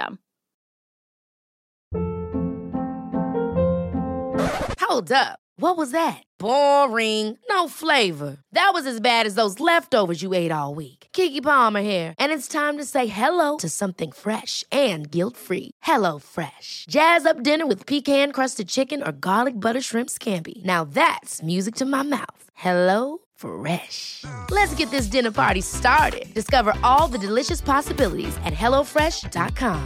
Hold up. What was that? Boring. No flavor. That was as bad as those leftovers you ate all week. Keke Palmer here, and it's time to say hello to something fresh and guilt-free. Hello Fresh. Jazz up dinner with pecan-crusted chicken or garlic butter shrimp scampi. Now that's music to my mouth. Hello Fresh. Let's get this dinner party started. Discover all the delicious possibilities at hello fresh dot com.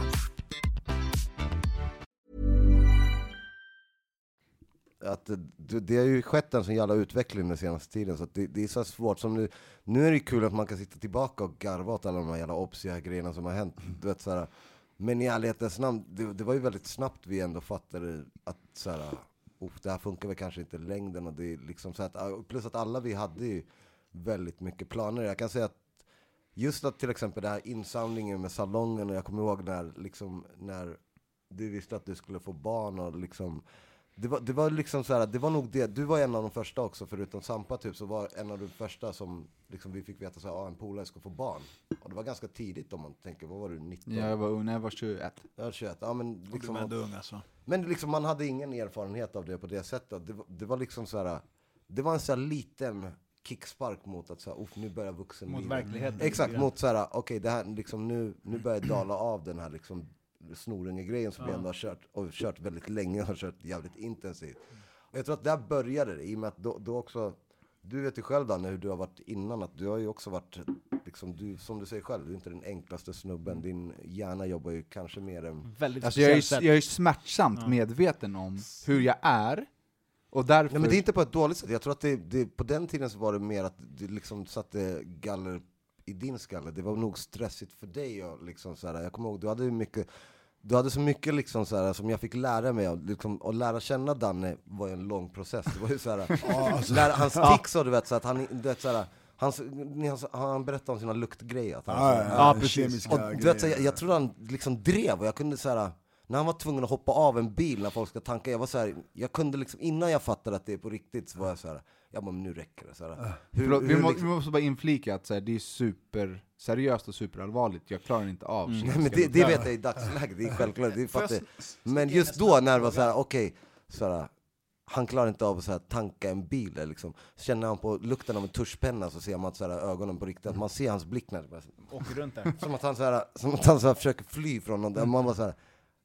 Att det, det har ju skett en sån jävla utveckling den senaste tiden, så att det, det är så svårt som nu. Nu är det kul att man kan sitta tillbaka och garva åt alla de här jävla obsiga grejerna som har hänt, du vet, så här. Men i ärlighetens namn, det, det var ju väldigt snabbt vi ändå fattade att så här, oh, det här funkar väl kanske inte i längden, och det är liksom så att, plus att alla vi hade ju väldigt mycket planer. Jag kan säga att just att till exempel det här insamlingen med salongen, och jag kommer ihåg när liksom när du visste att du skulle få barn, och liksom Det var, det var liksom så här, det var nog det. Du var en av de första också, förutom Sampa typ, så var en av de första som liksom vi fick veta så här, ah, en polare ska få barn. Och det var ganska tidigt, om man tänker, vad var du, nitton? Jag var ung när jag var tjugoett. Ja, tjugoett. Ja, men liksom, Du var ung alltså. Men liksom man hade ingen erfarenhet av det på det sättet. Det var, det var liksom så här, det var en så här liten kickspark mot att så här, nu börjar vuxen mot verkligheten. Exakt, mot så här, okej, okay, det här liksom nu nu börjar dala av den här liksom snorunge-grejen som ja. vi ändå har kört, och kört väldigt länge och har kört jävligt intensivt. Och jag tror att där började det, i och med att då, då också, du vet ju själv Danne hur du har varit innan, att du har ju också varit liksom, du, som du säger själv, du är inte den enklaste snubben, din hjärna jobbar ju kanske mer än... Väldigt alltså jag, är, jag är smärtsamt ja. medveten om hur jag är, och därför... Nej, men det är inte på ett dåligt sätt, jag tror att det, det, på den tiden så var det mer att du liksom satte galler i din skalle. Det var nog stressigt för dig, och liksom så här, jag kommer ihåg, du hade ju mycket, du hade så mycket liksom så här, som jag fick lära mig, och liksom, och lära känna Danne var ju en lång process. Det var ju så här, oh, alltså. lära, hans tics, och du vet så att han, du vet så här, hans, hans, han berättade om sina luktgrejer, att han, ah, så, ja, ja, precis. Och du vet så, jag, jag tror han liksom drev, och jag kunde så här, när han var tvungen att hoppa av en bil när folk ska tanka, jag var så här, jag kunde liksom, innan jag fattade att det är på riktigt, så var jag så här, ja men nu räcker det så här. Uh, hur, Förlåt, hur, vi, må, liksom... vi måste bara inflika att så här, det är super seriöst och superallvarligt. Jag klarar inte av. Mm. Nej, men det, det vet jag i dagsläget, det är självklart, det är för att det, men just då när det var så här, okej, okay, så här, han klarar inte av att så här, tanka en bil liksom. Känner han på lukten av en tuschpenna, så ser man att så här, ögonen på riktigt, att man ser hans blick när det åker runt där. Som att han så här, som att han så här, försöker fly från någon där. Man var så här.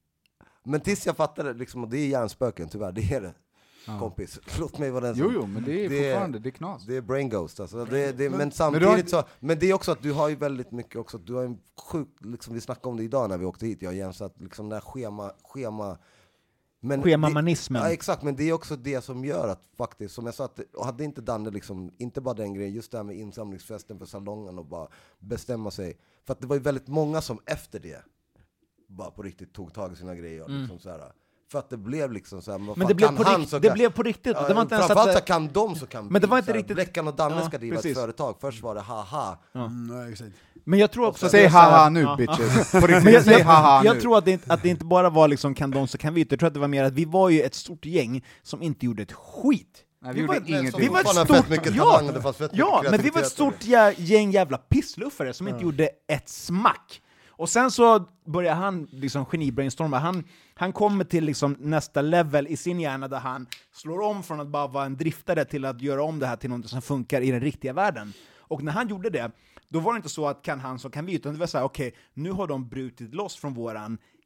Men tills jag fattade liksom, och det är hjärnspöken tyvärr, det är det. Ja. Kompis, låt mig vara den som... Jo, jo, men det är det fortfarande, är, det är knas. Det är brain ghost, alltså. Det, det, men, men samtidigt men har... så... Men det är också att du har ju väldigt mycket också, du har en sjuk, liksom vi snackade om det idag när vi åkte hit, jag igen, så att liksom där schema, schema... Men Schemamanismen. Ja, exakt, men det är också det som gör att faktiskt, som jag sa, att hade inte Danne liksom, inte bara den grejen, just det här med insamlingsfesten för salongen och bara bestämma sig, för att det var ju väldigt många som efter det bara på riktigt tog tag i sina grejer och liksom mm. så här. För att det blev liksom så här, men, men det blev på rikt- det kan, blev på riktigt. Ja, det var inte ens framförallt att så kan de så kan men det var inte här, riktigt Bleckan och Danne ja, ska driva precis. ett företag. Först var det haha. Ja. Mm, exakt. Men jag tror också att säg haha nu ja. bitches. men jag, jag, jag, jag tror att det, inte, att det inte bara var liksom kan de så kan vi. Jag tror att det var mer att vi var ju ett stort gäng som inte gjorde ett skit. Nej, vi, vi, var, ett, vi var ett stort mycket ja, talang, det fanns ja men vi var ett stort gäng jävla pissluffare som ja. inte gjorde ett smack. Och sen så börjar han liksom genibrainstorma. Han, han kommer till liksom nästa level i sin hjärna där han slår om från att bara vara en driftare till att göra om det här till något som funkar i den riktiga världen. Och när han gjorde det, då var det inte så att kan han så kan vi, utan det var så här, okej, okay, nu har de brutit loss från våran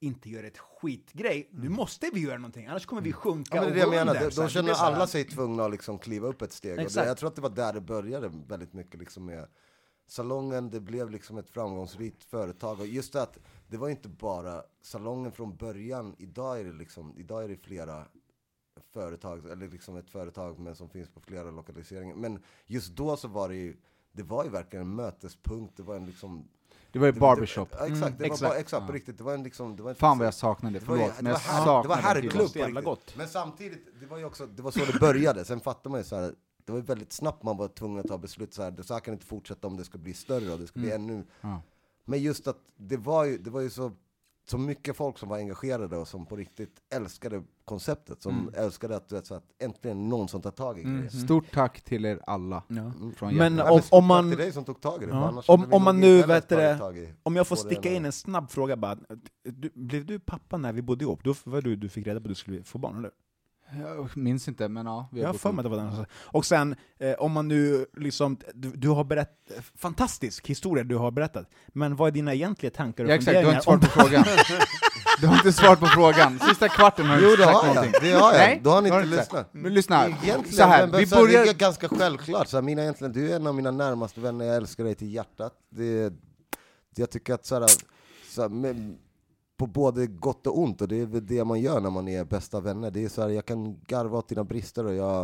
inte gör ett skitgrej, nu måste vi göra någonting, annars kommer vi sjunka ja, men och det jag gå menar, under. då, då känner alla sig tvungna att liksom kliva upp ett steg. Och det, jag tror att det var där det började väldigt mycket liksom med salongen. Det blev liksom ett framgångsrikt företag. Och just att det var inte bara salongen från början. Idag är det, liksom, idag är det flera företag, eller liksom ett företag med, som finns på flera lokaliseringar. Men just då så var det ju, det var ju verkligen en mötespunkt. Det var en liksom... Det var ju barbershop. Det, ja, exakt, mm, det exakt. var bara, exakt på riktigt. Det var en liksom... Det var en Fan vad jag saknade det, förlåt. Det men var, jag här, saknade det var herrklubb på jävla riktigt. gott. Men samtidigt, det var ju också, det var så det började. Sen fattar man ju så här, det var ju väldigt snabbt man var tvungen att ta beslut så här, det så här kan inte fortsätta om det ska bli större och det ska bli Mm. ännu. Ja. Men just att det var ju, det var ju så, så mycket folk som var engagerade och som på riktigt älskade konceptet. Som Mm. älskade att, du vet, så att äntligen någon som tar tag i Mm. grejer. Stort tack till er alla. Ja. Mm. Från Men hjärtat. Nej, om, stort om tack man... till dig som tog tag i det. Ja. för annars Om- hade vi om nog man inte nu heller vet det- tagit tag i Om jag får både sticka det in en snabb fråga bara. Du, blev du pappa när vi bodde ihop? Då var du, du fick reda på att du skulle få barn, eller? Jag minns inte, men ja. Vi Jag har bott för mig att det var den. Och sen, eh, om man nu liksom, du, du har berättat, fantastisk historia du har berättat, men vad är dina egentliga tankar och Ja, exakt, du har funderingar inte svarat på frågan. Du har inte svarat på frågan. Sista kvarten har du Jo, inte det sagt har jag. någonting. Det har jag. Nej, Då har ni det har inte du lyssnat. Men lyssna, Egentligen, så här, men, vi så här, börjar... det är ganska självklart. Så här, mina, egentligen, du är en av mina närmaste vänner, jag älskar dig till hjärtat. Det, jag tycker att så här, så här, med, på både gott och ont, och det är väl det man gör när man är bästa vänner. Det är så här, jag kan garva åt dina brister och jag,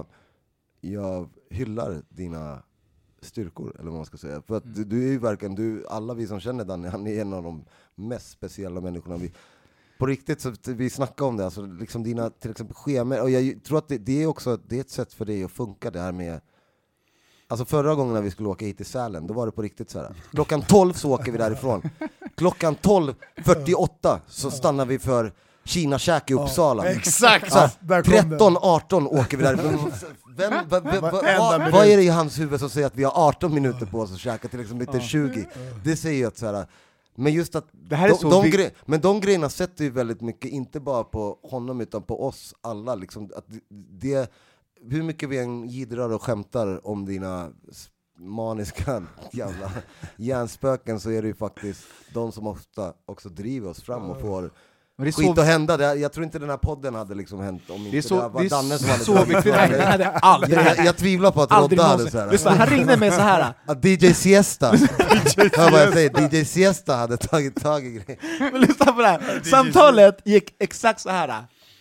jag hyllar dina styrkor, eller vad man ska säga. För att du, du är ju verkligen, du, alla vi som känner Danny, han är en av de mest speciella människorna vi... På riktigt, så vi snackar om det, alltså liksom dina till exempel schemer, och jag tror att det, det är också det är ett sätt för dig att funka det här med, alltså förra gången när vi skulle åka hit till Sälen, då var det på riktigt så här. Klockan tolv så åker vi därifrån. Klockan tolv fyrtioåtta så stannar vi för Kina käk i Uppsala. Ja, exakt! Så här, Där kom den. tretton arton åker vi därifrån. Vem, va, va, va, va, Varenda vad är minut. det i hans huvud som säger att vi har arton minuter på oss att käka till liksom lite tjugo? Det säger ju att så här. Men just att Det här är de, så de vi- gre- men de grejerna sätter ju väldigt mycket, inte bara på honom utan på oss alla liksom, att det, det, hur mycket vi än gidrar och skämtar om dina s- maniska jävla hjärnspöken, så är det ju faktiskt de som ofta också driver oss fram och får Men det är skit så... att hända. Det, jag tror inte den här podden hade liksom hänt om inte Det är så- det var det är Danne som hade så dragit viktigt. fram Nej, det det. hade aldrig jag, hänt. jag, jag tvivlar på att Aldrig Rodda hade någonsin. såhär. Lyssna, han ringde mig så här. Att D J Siesta, hör vad jag säger, D J Siesta hade tagit tag i grejer. Men lyssna på det här. Samtalet gick exakt så här.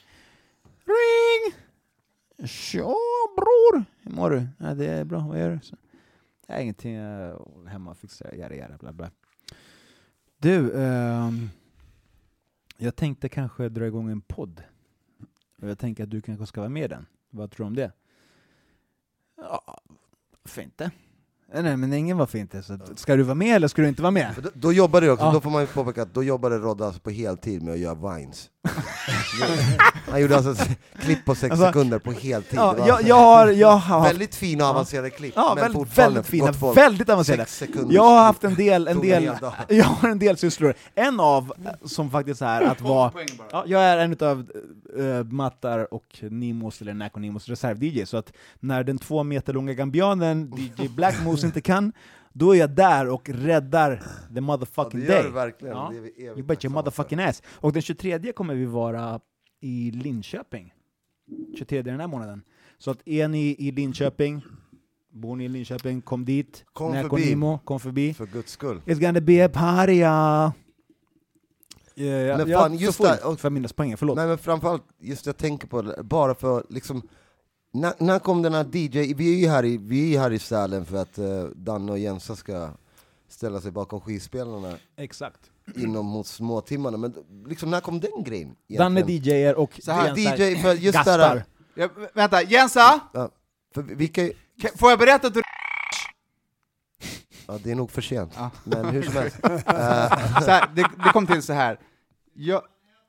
Ring! Tja bror! Hur mår du? Ja, det är bra, vad gör du? Så, det är ingenting, jag är hemma och fixar, göra, göra, bla bla. Du, ehm, jag tänkte kanske dra igång en podd. Och jag tänker att du kanske ska vara med i den. Vad tror du om det? Ja, varför inte? Nej, men ingen var fint. Så ska du vara med eller ska du inte vara med? För Då, då jobbade det också, Ja. då får man ju påpeka att då jobbade Rodda alltså på heltid med att göra vines. Han gjorde alltså ett klipp på sex Alltså, sekunder på heltid. Ja, Det var jag, jag har, jag har haft, väldigt fina och avancerade klipp. ja, men väldigt, fortfarande väldigt fina, gott folk. väldigt avancerade. Sex sekunder. Jag har haft en del, en Tog en del, hel dag. jag har en del sysslor. En av eh, som faktiskt är att vara, ja, jag är en utav uh, Mattar och Nimos eller Nack och Nimos reserv-D J, så att när den två meter långa gambianen D J Black Moose inte kan, då är jag där och räddar the Ja, motherfucking det gör day. det verkligen. Ja. Det är vi evigt You bet your tacksamma motherfucking för. ass. Och den tjugotredje kommer vi vara i Linköping. tjugotredje den här månaden. Så att är ni i Linköping, bor ni i Linköping, kom dit. Kom Nack och förbi. Nimo, kom förbi. För guds skull. It's gonna be a party, ja. Yeah, Men jag fan, är just för full där- och- för minnespoängen, förlåt. Nej men framförallt, just jag tänker på det, bara för liksom, när, när kom den här D J, vi är ju här i, vi är ju här i Sälen för att uh, Danne och Jensa ska ställa sig bakom skivspelarna Exakt. inom mot småtimmarna, men liksom när kom den grejen egentligen? Danne D J-er och Så här, Jens D J, för just gastar. där, Ja, vänta, Jensa! ja, för vi kan ju, Ka- Får jag berätta att du... ja det är nog för sent, Ja. men hur som helst. Så här, det, det kom till så här. Jag,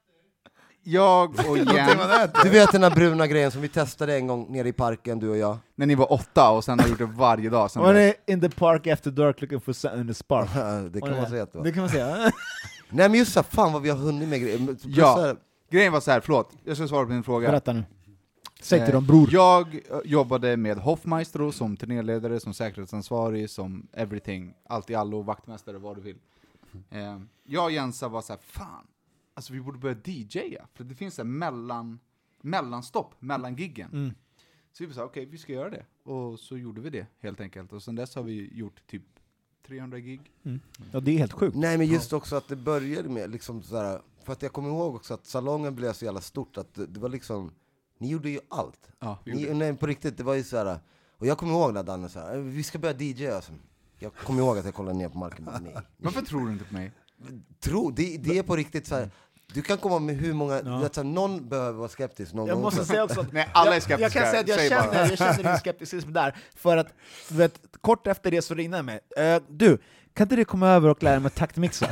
jag och Jens, Du vet den här bruna grejen som vi testade en gång nere i parken, du och jag? när ni var åtta och sen har gjort det varje dag. Sen Man är in the park after dark looking for something in the spark. Det kan man säga att det var. Det kan man säga. Nej men just så här, fan vad vi har hunnit med grejer. Plus Ja. så här, Grejen var så här, förlåt, jag ska svara på din fråga. Berätta nu. Säg till Eh, dem, bror. Jag eh, jobbade med Hoffmaestro som turnéledare, som säkerhetsansvarig, som everything, allt i allo, vaktmästare, vad du vill. Eh, jag och Jensa var så här, fan, alltså vi borde börja D J, för det finns en mellan, mellanstopp mellan giggen. Mm. Så vi sa, okej, okay, vi ska göra det. Och så gjorde vi det, helt enkelt. Och sen dess har vi gjort typ trehundra gig. Mm. Ja, det är helt sjukt. Nej, men just också att det började med liksom sådär, för att jag kommer ihåg också att salongen blev så jävla stort att det, det var liksom, ni gjorde ju allt. Ja, vi ni, nej, på riktigt, det var ju såhär, och jag kommer ihåg när Danne sa, vi ska börja D J, alltså. Jag kommer ihåg att jag kollade ner på marken. Nej. Varför tror du inte på mig? Tro, det, det är på riktigt så här. Du kan komma med hur många, ja. vet, så här, någon behöver vara skeptisk någon jag gång. måste säga också att nej, alla är skeptiska. Jag, jag kan säga att jag känner, jag känner din skepticism där, för att du vet, kort efter det så ringde jag mig. Uh, du, kan inte du komma över och lära mig taktmixa?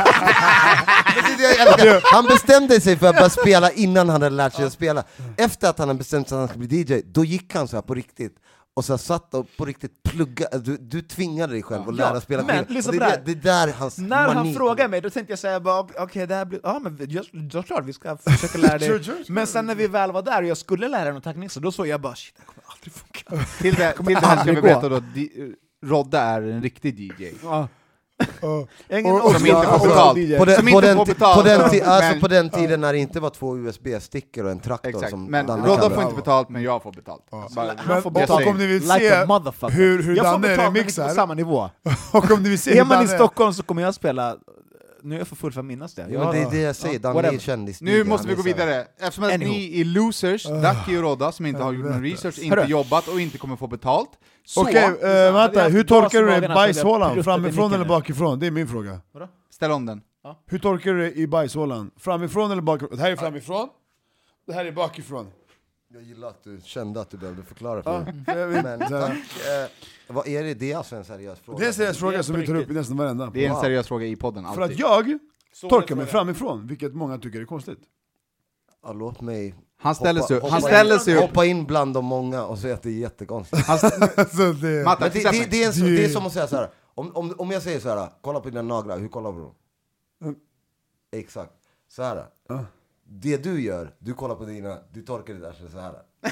Han bestämde sig för att bara spela innan han hade lärt sig att spela. Efter att han hade bestämt sig att han skulle bli D J, då gick han så här på riktigt. Och så satt och på riktigt plugga, du, du tvingade dig själv att lära ja, spela men, det, det, det, det där hans när mani. han frågade mig, då tänkte jag säga bara, okej, okay, det här blir, ja men just, just klart, vi ska försöka lära dig. Men sen när vi väl var där och jag skulle lära mig tackningsa, då såg jag bara, shit, det kommer aldrig funka. Till det, till det här ska vi berätta då, di, Rodda är en riktig D J. Ja. Uh, som inte får betalt. På den, som på inte den, får betalt. På den, ti- alltså men, på den tiden när det inte var två U S B-stickor och en traktor. Exakt. Som men Danne Rodda kallar. får inte betalt, men jag får betalt. Ja. Bara, men, får och om ni vill like se hur, hur jag Danne får betalt, remixar, men inte på samma nivå. Och om ni vill se är man Danne... i Stockholm så kommer jag spela. Nu är jag för full för att minnas det. Ja, men det är det jag säger, Danne är kändis. Nu måste vi gå vidare. Eftersom att ni är losers, uh, Ducky och Rodda, som inte har gjort någon research, inte Hörru. jobbat och inte kommer få betalt. Okej, okay, uh, vänta, hur torkar du det i bajshålan? Framifrån eller bakifrån? Det är min fråga. Vadå? Ställ om den. Ja. Hur torkar du det i bajshålan? Framifrån eller bakifrån? Det här är framifrån, det här är bakifrån. Jag gillar att du kände att du behövde förklara för mig. Ja. Men tack. Eh, vad är det? Det är alltså en seriös fråga. Det är en seriös fråga som vi tar upp i nästan varenda. Det är en seriös fråga i podden, alltid. För att jag torkar mig framifrån, vilket många tycker är konstigt. Ja, låt mig han ställer hoppa, sig, hoppa, han ställer sig in, hoppa in bland de många och säga att det är jättekonstigt. alltså, det... Matta, det, det, det, är så, det är som att säga så här. Om, om, om jag säger så här, kolla på dina naglar, hur kollar du då? Mm. Exakt, så här. Uh. Det du gör, du kollar på dina, du torkar ditt arsle så här.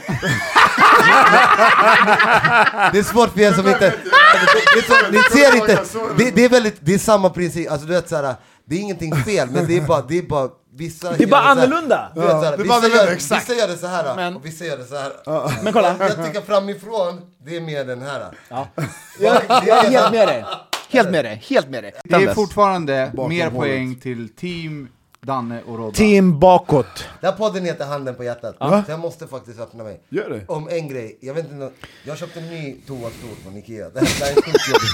Det är svårt för er som inte, det är så, ni ser inte, det, det är väldigt, det är samma princip, alltså du vet så här, det är ingenting fel, men det är bara, det är bara vissa det är bara annorlunda. Du vet, så här, det är vissa, bara gör, exakt. vissa gör det så här men, och vissa gör det så här. Ja. Men kolla, jag tycker framifrån, det är mer den här. Ja. Jag, jag är helt med dig. Helt med dig, helt med dig. Det är fortfarande bakom mer hållet. Poäng till team Danne och Rodda. Team bakåt. Den här podden heter Handen på hjärtat. Ja. Så jag måste faktiskt öppna mig. Gör det. Om en grej. Jag vet inte, jag köpte en ny toastol från Ikea. Det här är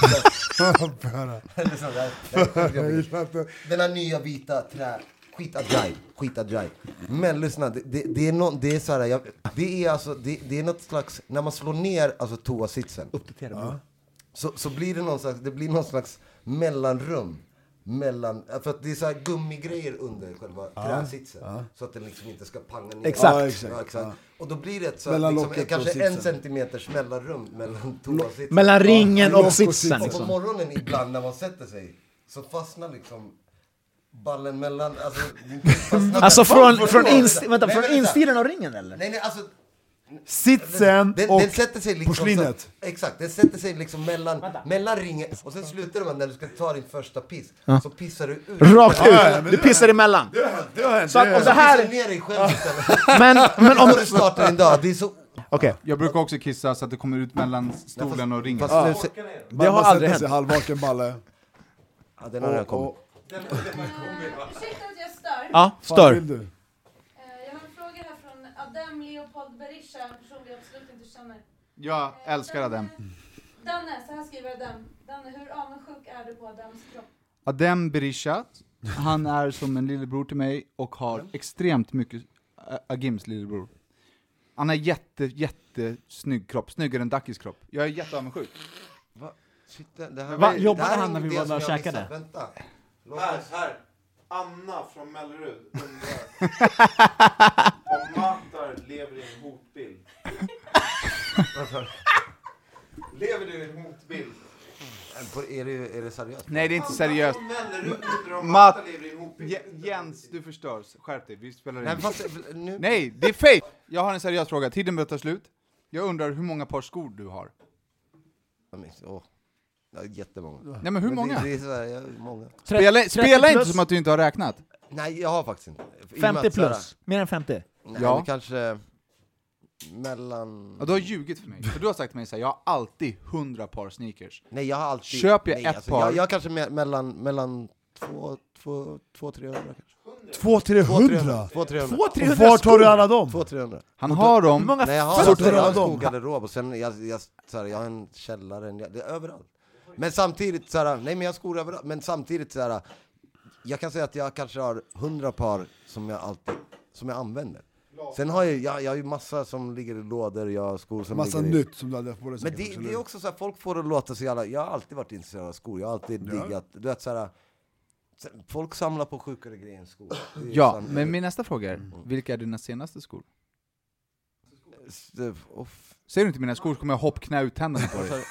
sjukt jobbigt. Den här nya vita trä. Skita dry, skita dry. Men lyssna, det, det, det är no, det är så här, jag, det är alltså det, det är något slags när man slår ner alltså toasitsen. Uppdatera ja. Så så blir det någon slags det blir någon slags mellanrum mellan för att det är så här gummigrejer under själva ja. träsitsen ja. Så att den liksom inte ska panga ner. Exakt. Ja, exakt. Ja, exakt. Ja. Och då blir det så liksom, kanske en centimeters mellanrum mellan toasitsen. Mellan ringen ja. och sitsen liksom. Och på morgonen ibland när man sätter sig så fastnar liksom ballen mellan alltså alltså från från inst vänta nej, från insidan av ringen eller? Nej nej alltså sitsen den, och den sätter sig liksom porslinet. Så, exakt, den sätter sig liksom mellan mellan ringen och sen slutar man när du ska ta din första piss ja. Så pissar du ut rakt ut. Ja, du pissar emellan. Det det har hänt. Så att, och det här ner dig själv men men om du startar din dag, det är så okej. Okay. Jag brukar också kissa så att det kommer ut mellan stolen och ringen. Ja. Det har aldrig hänt. Halvvaken balle. Ja, den har jag kommit. Ursäkta att jag stör. Ja, stör. Vill du? Uh, jag har en fråga här från Adem Leopold Berisha, en person vi absolut inte känner. Jag älskar Adem. Danne, så här skriver Adem. Danne, hur avundsjuk är du på Adems kropp? Adem Berisha, han är som en lillebror till mig och har extremt mycket äh, Agims lillebror. Han har jätte, jätte snygg kropp, snyggare än Duckys kropp. Jag är jätteavundsjuk. Va? Shit, det här Va? Jobbade han när vi var där och käkade? Vänta. Här, här. Anna från Mellerud undrar om Matar lever i en hotbild. Lever du i en hotbild? Är det, är det seriöst? Nej, det är inte seriöst. Matt, lever i en hotbild. Jens, du förstörs. Skärp dig, vi spelar in. Nej, fast, nu... Nej, det är fake. Jag har en seriös fråga. Tiden börjar ta slut. Jag undrar hur många par skor du har. Åh. Ja, jättemånga. Nej, men hur många? Det, det är så här, ja, många. Spela, spela inte som att du inte har räknat. Nej, jag har faktiskt inte. femtio plus, mer än femtio? Nej, Ja. men kanske mellan... Ja, du har ljugit för mig. För du har sagt till mig så här, jag har alltid hundra par sneakers. Nej, jag har alltid... Köper jag nej, ett alltså, par... Jag, jag kanske me- mellan, mellan två, två, två, trehundra kanske. Två, trehundra? Två, trehundra. Två, Och trehundra var tar du alla dem? Två, trehundra. Han har Hur dem... många Nej, jag har, Så alltså, tar du jag har alla en dem? skogarderob och sen jag, jag, så här, jag har en källare, en, det är överallt. Men samtidigt så här, nej men jag har skor överallt, men samtidigt så här, jag kan säga att jag kanske har hundra par som jag alltid, som jag använder. Sen har jag, jag, jag har ju massa som ligger i lådor, jag har skor som Massa ligger i... nytt som du hade på dig. Men det, det är också så här, folk får det låta så jävla, jag har alltid varit intresserad av skor, jag har alltid Ja. diggat, du vet så här, folk samlar på sjukare grejer än skor. Det är Ja, sant. men min nästa fråga är, vilka är dina senaste skor? Det- off. Ser du inte mina skor så kommer jag hoppknä ut tänderna på dig.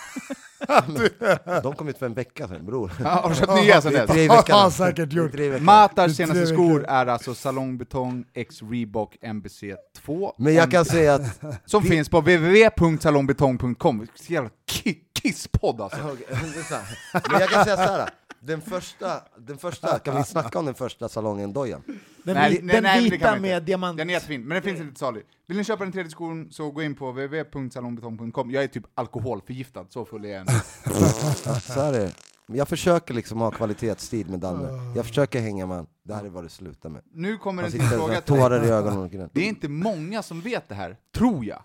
De kom ut för en vecka sedan, bror. Ja, har du köpt nya sen Det är dess? tre veckor. Ja, säkert Det är gjort. tre veckor. Matars Det är senaste tre skor veckor. är alltså Salong Betong X Reebok M B C två. Men jag kan säga att... Som det- finns på w w w punkt salongbetong punkt com. Så jävla ki- kisspodd alltså. Okej, det är så här. Men jag kan säga så här. Den första, den första, kan vi snacka om den första salongen dojan? Den, Nej, vi, nej, den nej, men det kan vita vi inte. med diamant. Den är jättefin, men den finns inte till salu. Vill ni köpa den tredje skon så gå in på w w w punkt salongbetong punkt com. Jag är typ alkoholförgiftad, så full är jag nu. Ja, så är det. Men jag försöker liksom ha kvalitetstid med Danne. Jag försöker hänga med han. Det här är vad det slutar med. Nu kommer Han en till sitter fråga med till dig. tårar i ögonen och grön. Det är inte många som vet det här, tror jag.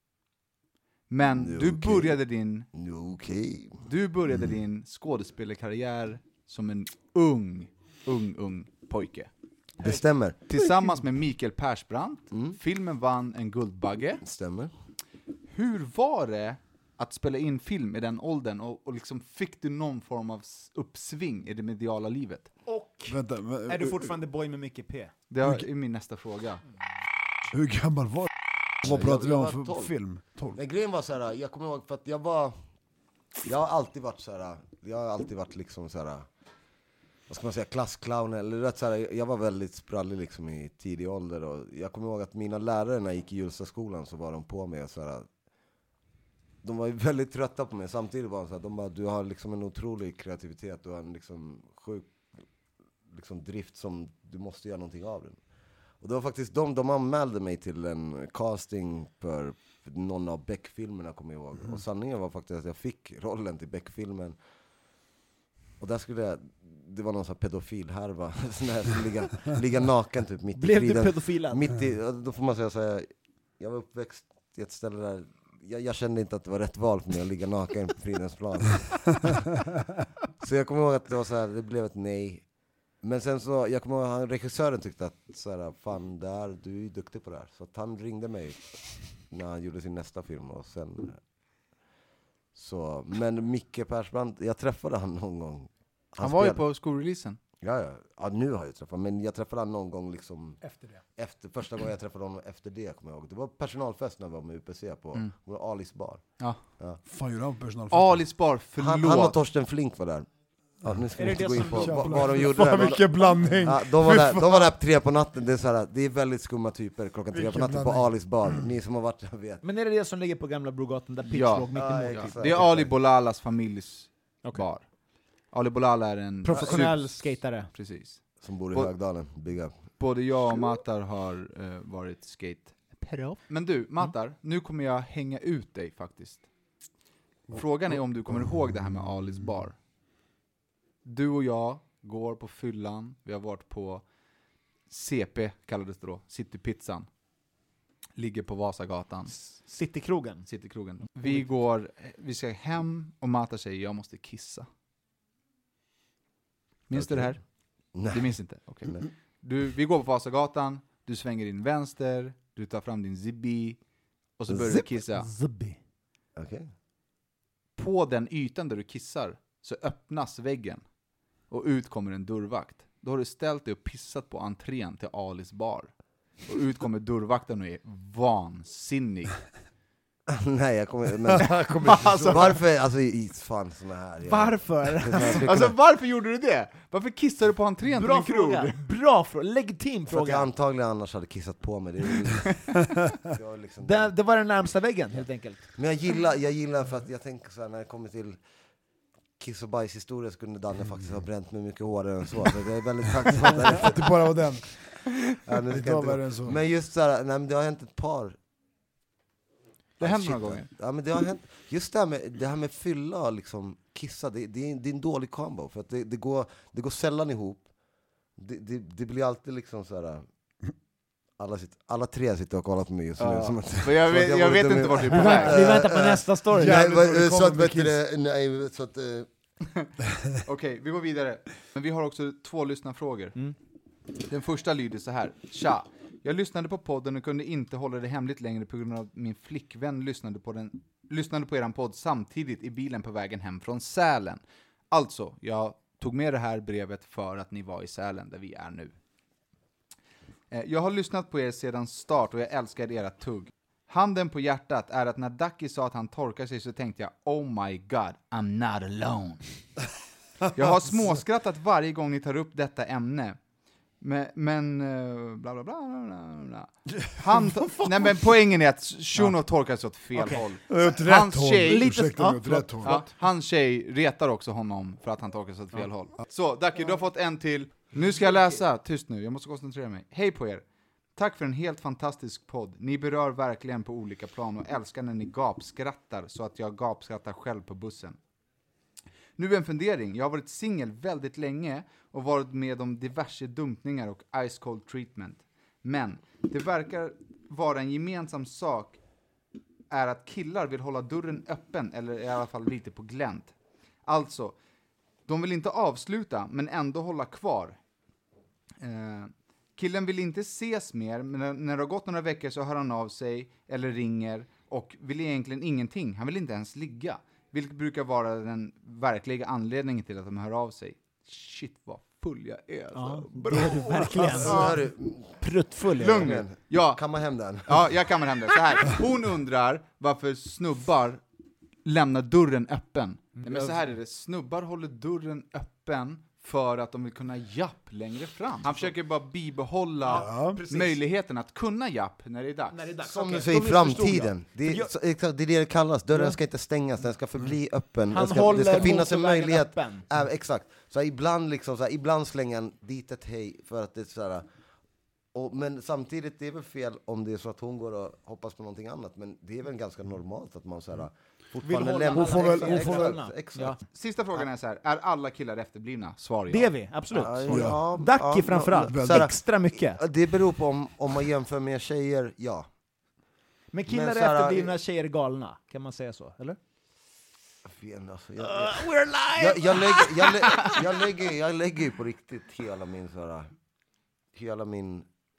Men Det är du okej. började din Okej. Du började din skådespelarkarriär som en ung, ung, ung pojke. Det stämmer. Tillsammans med Mikael Persbrandt. Mm. Filmen vann en Guldbagge. Det stämmer. Hur var det att spela in film i den åldern? Och, och liksom fick du någon form av s- uppsving i det mediala livet? Och Vänta, men, är du fortfarande boy med Micke P? Det är min nästa fråga. hur gammal var du? Vad pratar vi Jag om var för tolv. film? tolv? Men grejen var så här, jag kommer ihåg för att jag var... Jag har alltid varit så här, jag har alltid varit liksom så här, vad ska man säga, klassclown eller rätt så här, jag var väldigt sprallig liksom i tidig ålder och jag kommer ihåg att mina lärare när jag gick i Hjulstaskolan så var de på mig och så här, de var ju väldigt trötta på mig, samtidigt var de så här, de bara, du har liksom en otrolig kreativitet, du har en liksom sjuk liksom drift som du måste göra någonting av den. Och det var faktiskt de, de anmälde mig till en casting för någon av Beck-filmerna, kommer jag ihåg. Och sanningen var faktiskt att jag fick rollen till Beck-filmen. Och där skulle jag, det var någon sån här pedofilhärva, sån här, ligga, ligga naken typ mitt Blev i du friden. pedofilad? Mitt i, då får man säga så här, jag var uppväxt i ett ställe där jag, jag kände inte att det var rätt val för mig att ligga naken på Fridens plan. Så jag kommer ihåg att det var så här, det blev ett nej. Men sen så, jag kommer ihåg att regissören tyckte att så här, fan där, du är ju duktig på det här. Så att han ringde mig när han gjorde sin nästa film och sen så, men Micke Persbrandt, jag träffade han någon gång. Han var ju spelade- på skolreleasen. Ja, ja, ja, nu har jag träffat, men jag träffade han någon gång liksom Efter det. efter, första gången jag träffade honom efter det, kommer jag ihåg. Det var personalfest när jag var med U P C på Mm. på Alis bar. Ja. Fan, gjorde han på personalfesten? Alis bar, förlåt. Han, han och Torsten Flink var där. Ja, nu ska Är vi det inte det gå in som- på Jävlar. vad, vad de gjorde. Fan där. vilken blandning! Ja, de, var Fy där, fan. de var där tre på natten, det är, så här, det är väldigt skumma typer klockan tre på Vilken natten på blandning. Alis bar. Ni som har varit där vet. Men är det det som ligger på Gamla Brogatan där Pitch Ja. låg mitt Ja, emot? exakt. Det är Ali Bolalas familjs Okej. bar. Ali Bolala är en... Professionell skatare. Precis. Som bor i Och- Högdalen, big up. Både jag och Matar har eh, varit skate. Men du, Matar, nu kommer jag hänga ut dig faktiskt. Frågan är om du kommer ihåg det här med Alis bar. Du och jag går på fyllan, vi har varit på C P, kallades det då, Citypizzan. Ligger på Vasagatan, Citykrogen. Citykrogen. Vi går, vi ska hem och Matar säger jag måste kissa. Minns du Okej. det här? Nej. Du minns inte? Okej. Nej. Du, vi går på Vasagatan, du svänger in vänster, du tar fram din zibbi och så börjar du Zip. kissa. Zubbi. Okej. På den ytan där du kissar så öppnas väggen och ut kommer en dörrvakt. Då har du ställt dig och pissat på entrén till Alis bar. Och ut kommer dörrvakten och är vansinnig. Nej, jag kommer, men, Alltså, varför, alltså i, i fan såna här. jag- Varför? Jag skulle alltså kunna- varför gjorde du det? Varför kissar du på entrén Bra till en krog? fråga. Bra fråga. Legitim För att jag fråga. antagligen annars hade kissat på mig. Det är, jag är liksom, Det, det var den närmsta väggen helt enkelt. men jag gillar, jag gillar för att jag tänker så här, när det kommer till kiss- och bajshistoria så kunde Danne faktiskt ha bränt mig mycket hårdare än så. Så jag är väldigt tacksam att Det bara var den. ja, nu ska jag inte... Men just så här, nej men det har hänt ett par. Det har hänt Shit, några gånger. Ja, men det har hänt. Just det här med, det här med fylla och liksom kissa, det, det, är, det är en dålig combo. För att det, det, går, det går sällan ihop. Det, det, det blir alltid liksom så här. Alla, sitter, alla tre sitter och kollar på mig just nu. Ja. Som att, Men jag vet, jag, jag vet inte vart vi är på väg. Vi väntar på nästa story. Nej, Jävligt vad det men, så kommer att, med vet du kiss. det, nej, så att... Uh, Okej, vi går vidare. Men vi har också två lyssnarfrågor. Mm. Den första lyder så här. Tja, jag lyssnade på podden och kunde inte hålla det hemligt längre på grund av att min flickvän lyssnade på, den, lyssnade på eran podd samtidigt i bilen på vägen hem från Sälen. Alltså, jag tog med det här brevet för att ni var i Sälen där vi är nu. Eh, jag har lyssnat på er sedan start och jag älskar era tugg. Handen på hjärtat är att när Ducky sa att han torkar sig så tänkte jag oh my god, I'm not alone. Jag har småskrattat varje gång ni tar upp detta ämne. Men, men uh, bla bla bla bla bla. Han to- Nej men poängen är att Shuno ja. torkar sig åt fel okay. håll. Åt rätt hans håll. tjej, Ursäkta ja, mig, åt rätt håll. Ja, hans tjej retar också honom för att han torkar sig åt fel ja. håll. Så Ducky, du har fått en till. Nu ska jag läsa. Tyst nu, jag måste koncentrera mig. Hej på er. Tack för en helt fantastisk podd. Ni berör verkligen på olika plan och älskar när ni gapskrattar så att jag gapskrattar själv på bussen. Nu en fundering. Jag har varit singel väldigt länge och varit med om diverse dumpningar och ice cold treatment. Men det verkar vara en gemensam sak är att killar vill hålla dörren öppen eller i alla fall lite på glänt. Alltså, de vill inte avsluta men ändå hålla kvar. Eh, killen vill inte ses mer men när, när det har gått några veckor så hör han av sig eller ringer och vill egentligen ingenting. Han vill inte ens ligga. Vilket brukar vara den verkliga anledningen till att de hör av sig. Shit vad full jag är. Ja, bra. det är du verkligen. ja. Pruttfull. Lugn. Ja. Kammar hem den. Ja, jag kammar hem den. Så här. Hon undrar varför snubbar lämnar dörren öppen. Nej, men så här är det. Snubbar håller dörren öppen för att de vill kunna japp längre fram. Han försöker bara bibehålla Ja, möjligheten att kunna japp när det är dags. När det är dags. Som Okay. du säger, i framtiden. Det är, jag, så, exakt, det är det det kallas. Dörren ja. ska inte stängas, den ska förbli öppen. Han det ska, håller det ska finnas en motorvägen möjlighet. öppen. Äh, exakt. Så här, ibland, liksom, så här, ibland slänger han dit ett hej för att det är så här. Och, men samtidigt, det är väl fel om det är så att hon går och hoppas på någonting annat. Men det är väl ganska normalt att man så här, fortfarande lämnar. Hon får väl, hon får väl. Exakt, exakt. Ja. Sista frågan är så här. Är alla killar efterblivna? Svar ja. Det är vi, absolut. Ja, ja. ja, Ducky ja, framförallt. så här, Extra mycket. det beror på om, om man jämför med tjejer, ja. Men killar Men är så här, efterblivna, tjejer är galna. Kan man säga så, eller? Fan, alltså, jag, Uh, jag, we're live! jag, jag, lägger, jag, lä, jag, lägger, jag lägger ju på riktigt hela min såhär, hela min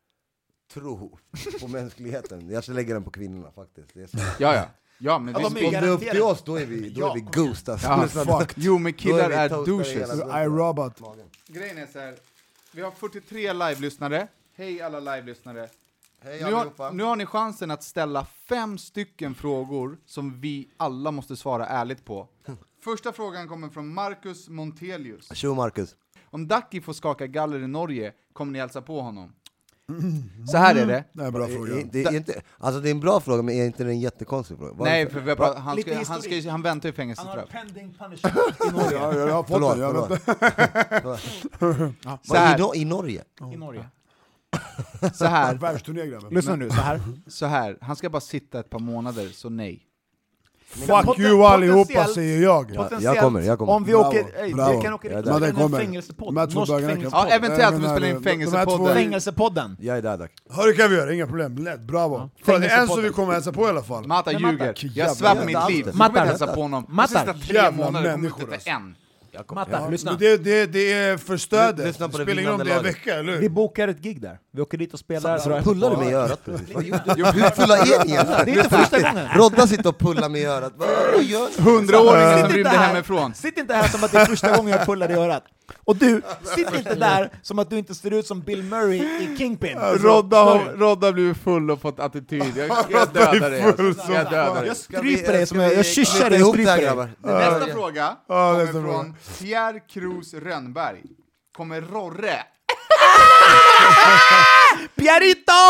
tro på mänskligheten. Jag ska lägga den på kvinnorna faktiskt. Det är så. Ja, ja. Ja, men Ja, vi, de är Om det är upp till oss, då är vi, då Ja, är vi ghost alltså. Ja, Fuck. jo, men killar Då är vi toastade douches. hela I robot. Grejen är så här. Vi har fyrtiotre live-lyssnare. Hej alla live-lyssnare. Hej Nu har, allihopa. nu har ni chansen att ställa fem stycken frågor som vi alla måste svara ärligt på. Första frågan kommer från Marcus Montelius. Tjo Marcus. Om Ducky får skaka galler i Norge, kommer ni hälsa på honom? Så här är det. Det är en bra fråga. Det, det, är inte, alltså det är en bra fråga, men är inte det en jättekonstig fråga? Varför? Nej, för vi har bara, han, Lite ska, han, ska, historik. han väntar i Han har fängelsestraff. pending punishment i Norge. Ja, jag har fått Förlåt, det. Jag vet förlåt. inte. Så Vad, här, i, no, I Norge? I Norge. så här, Världsturné grabben. Lyssna nu, så här. så här. Han ska bara sitta ett par månader, så nej. Fuck Poten- you allihopa potentiellt- säger jag. Ja, Potentiellt, jag kommer, jag kommer. om vi Bravo, åker, ey, bravo. vi kan åka Ja, dit det- och Men spela det in kommer. en fängelsepodd. De här två Norsk bögarna kan- fängelsepodd. Ja, eventuellt om vi Jag spelar in menar, de här två- fängelsepodden. Fängelsepodden. Jag är där dock. Hörru, kan vi göra, inga problem. Lätt, bravo. För det är en som vi kommer hälsa på i alla fall. Mata Men ljuger. Matta- Jag svär på Jävla mitt liv. allt. Du kommer inte Matta- hälsa på honom. Matta- De sista tre Jävla månader kommer människor, inte alltså. för en. Matta, lyssna. Men det, det, det är för stödet. Lyssna Det på det spelar ingen roll om det är en vinnande vecka, eller Vi hur? bokar ett gig där. Vi åker dit och spelar. Så pullar du mig i örat precis? Vad gjorde du? Hur fulla är ni egentligen? Det är inte första gången. Rodda sitter och pullar mig i örat. Vad vad gör ni? Hundraåringen som Sitt inte rymde här- hemifrån. Sitt inte här som att det är första gången jag pullar i örat. Och du, sitt inte där som att du inte ser ut som Bill Murray i Kingpin. Rodda har Rodda blivit full och fått attityd. Jag, jag dödar dig. alltså. Jag dödar dig. Jag Ska vi- stryper dig som jag, ska jag vi kyssar knyta dig och ihop det här, stryper grabbar? dig. Nästa fråga Ja, kommer nästa från Pierre Cruz Rönnberg. Kommer Rorre. Pierrito!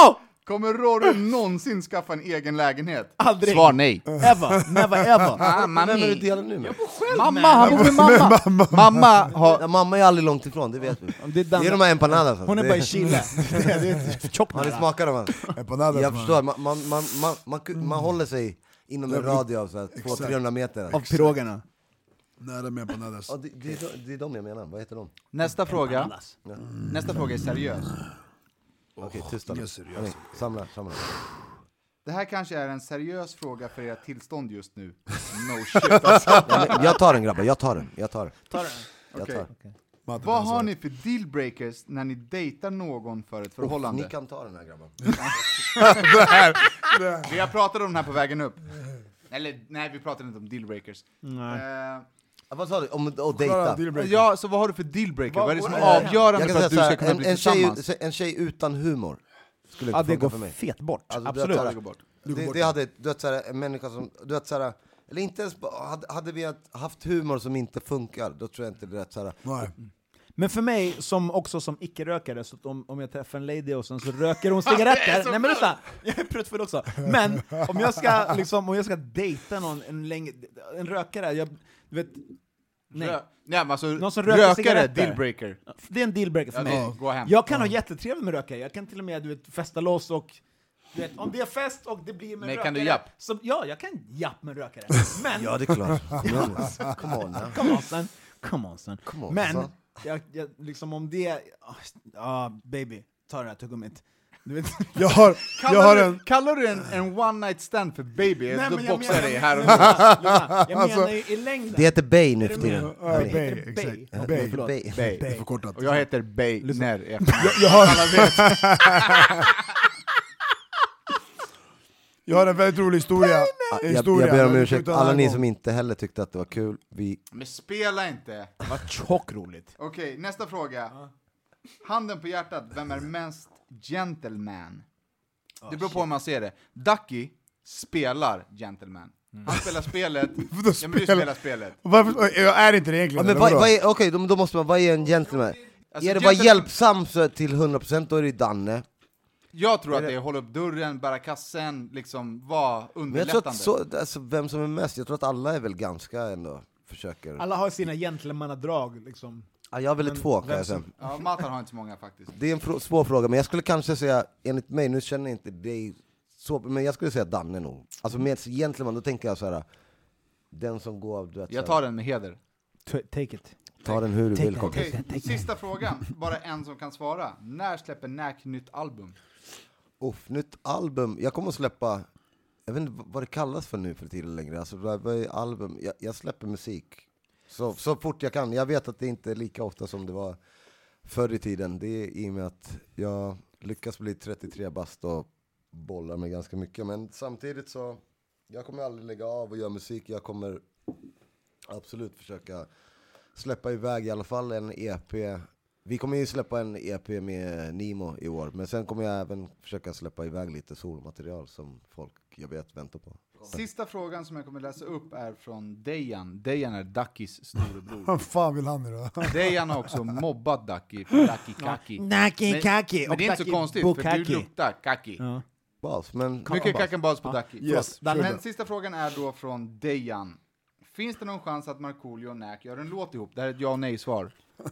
Kommer Rory någonsin skaffa en egen lägenhet? Aldrig. Svar nej. Ever, never ever. Ah, Vem är du mamma. delar nu med? Mamma, han bor med mamma. Mamma har... Ja, mamma är aldrig långt ifrån, det vet vi. Det är, Dan- Det är de här empanadas. Hon är Det bara i Chile. Det är, det är tjockt Har ni nära. smakat dem? Empanadas, Jag man. förstår, man, man, man, man, man, man, man håller sig inom en radie av två till trehundra meter. Av pirogerna. Nära med empanadas. Ja, det, det, är de- det är de jag menar, vad heter de? Nästa fråga. Empanadas. Nästa fråga är seriös. Okej, tyst då. det är seriöst. Hörni, Samla, samla. Det här kanske är en seriös fråga för ert tillstånd just nu. No shit alltså. Ja, men jag tar den grabbar, jag tar den. Jag tar den. Ta den. Jag Okej. tar. Matte, Vad alltså. har ni för dealbreakers när ni dejtar någon för ett förhållande? Ni kan ta den här grabbar. Vi har pratat om den här på vägen upp. Eller nej, vi pratade inte om dealbreakers. Nej. Eh, Ja, vad sa du? Om att Klara dejta? dealbreaker. ja, så vad har du för dealbreaker? Vad är det som vad är är det? avgörande Jag för kan att du säga ska så här, kunna en, bli en, tjej, tillsammans? en tjej utan humor skulle inte Ja, det funka går för mig. fet bort. Alltså, du Absolut. vet, Ja, det går bort. Du går Det, bort det hade, du vet, såhär, en människa som, du vet, såhär, eller inte ens, hade, hade vi haft humor som inte funkar, då tror jag inte det är rätt såhär. Nej. Men för mig, som också som icke-rökare, så att om, om jag träffar en lady och sen så röker hon cigaretter, nej men vänta, jag är pruttfull också, men om jag ska, liksom, om jag ska dejta någon, en, länge, en rökare, jag, du vet, nej. Rö- nej, men alltså, Någon som röker rökare, cigaretter. dealbreaker. Det är en dealbreaker för Ja, mig. det- gå hem. Jag kan ha jättetrevligt med rökare, jag kan till och med du vet, festa loss och du vet, om det är fest och det blir med Nej, rökare, kan du japp? Så, ja, jag kan japp med rökare. Men, Ja, det är klart. Kom on, come on now. come on sen, come on sen. Come on, Men, son. jag, jag, liksom om det, ja ah, baby, ta det här tuggummit. Du vet. Jag har, jag har Kallar, en... du, kallar du en, en one night stand för baby? Nej, Då men jag boxar jag menar- dig här och nu. Lugna, jag Alltså, menar ju i längden. Det heter Bay nu Är för du tiden. med? Ja, Det Bay, heter exakt. Bay. Ja, Bay. Förlåt. Bay. Det är förkortat. Och jag heter Bayner i efternamn. Jag, jag, har, Alla vet. jag har en väldigt rolig historia. Jag, jag historia. ber om men vi ursäkt, får ta alla en ni gång. som inte heller tyckte att det var kul. Vi, Men spela inte. Det var tjockt roligt. Okej, nästa fråga. Handen på hjärtat, vem är mest gentleman? Det beror på hur man ser det. Ducky spelar gentleman. Han spelar spelet. Ja, men du spelar spelet. Varför, jag är inte det ja, egentligen. men eller vad, vadå? vad är, okej, då, då måste man, vad är en gentleman? Alltså, är det bara gentleman- hjälpsam så till hundra procent, då är det Danne. Jag tror Är att det- det är hålla upp dörren, bära kassen, liksom vara Men jag tror underlättande. att så, alltså, vem som är mest, jag tror att alla är väl ganska ändå, försöker. Alla har sina gentlemannadrag liksom. Ja, jag har väl Men två kan vem jag säga. som- Ja, Matan har inte så många faktiskt. Det är en frå- svår fråga, men jag skulle kanske säga, enligt mig, nu känner jag inte dig så, men jag skulle säga Danne nog. Alltså med gentleman, då tänker jag så här. Den som går, du vet, Jag så tar här, den med heder. T- take it. ta den hur du Take vill. that. Kom. Okej, Take- take- sista frågan. Bara en som kan svara. När släpper Nack nytt album? Uff, nytt album, jag kommer att släppa, jag vet inte vad det kallas för nu för tiden längre, alltså vad är album, jag, jag släpper musik så, så fort jag kan. Jag vet att det inte är lika ofta som det var förr i tiden, det är i och med att jag lyckas bli trettiotre bast och bollar med ganska mycket, men samtidigt så, jag kommer aldrig lägga av och göra musik, jag kommer absolut försöka släppa iväg i alla fall en E P. Vi kommer ju släppa en E P med Nimo i år, men sen kommer jag även försöka släppa iväg lite solmaterial som folk, jag vet, väntar på. Sista frågan som jag kommer läsa upp är från Dejan. Dejan är Duckys storebror. Vad fan vill han nu då? Dejan har också mobbat Ducky för Ducky Kaki. Naki Men- kaki. Men det är inte så konstigt, för du luktar kaki. Ja. Bas, men Mycket kackenbas på Ja. Ducky. Yes, Förlåt. sure. Men sista frågan är då från Dejan. Finns det någon chans att Markoolio och Nack gör en låt ihop? Det här är ett ja och nej-svar.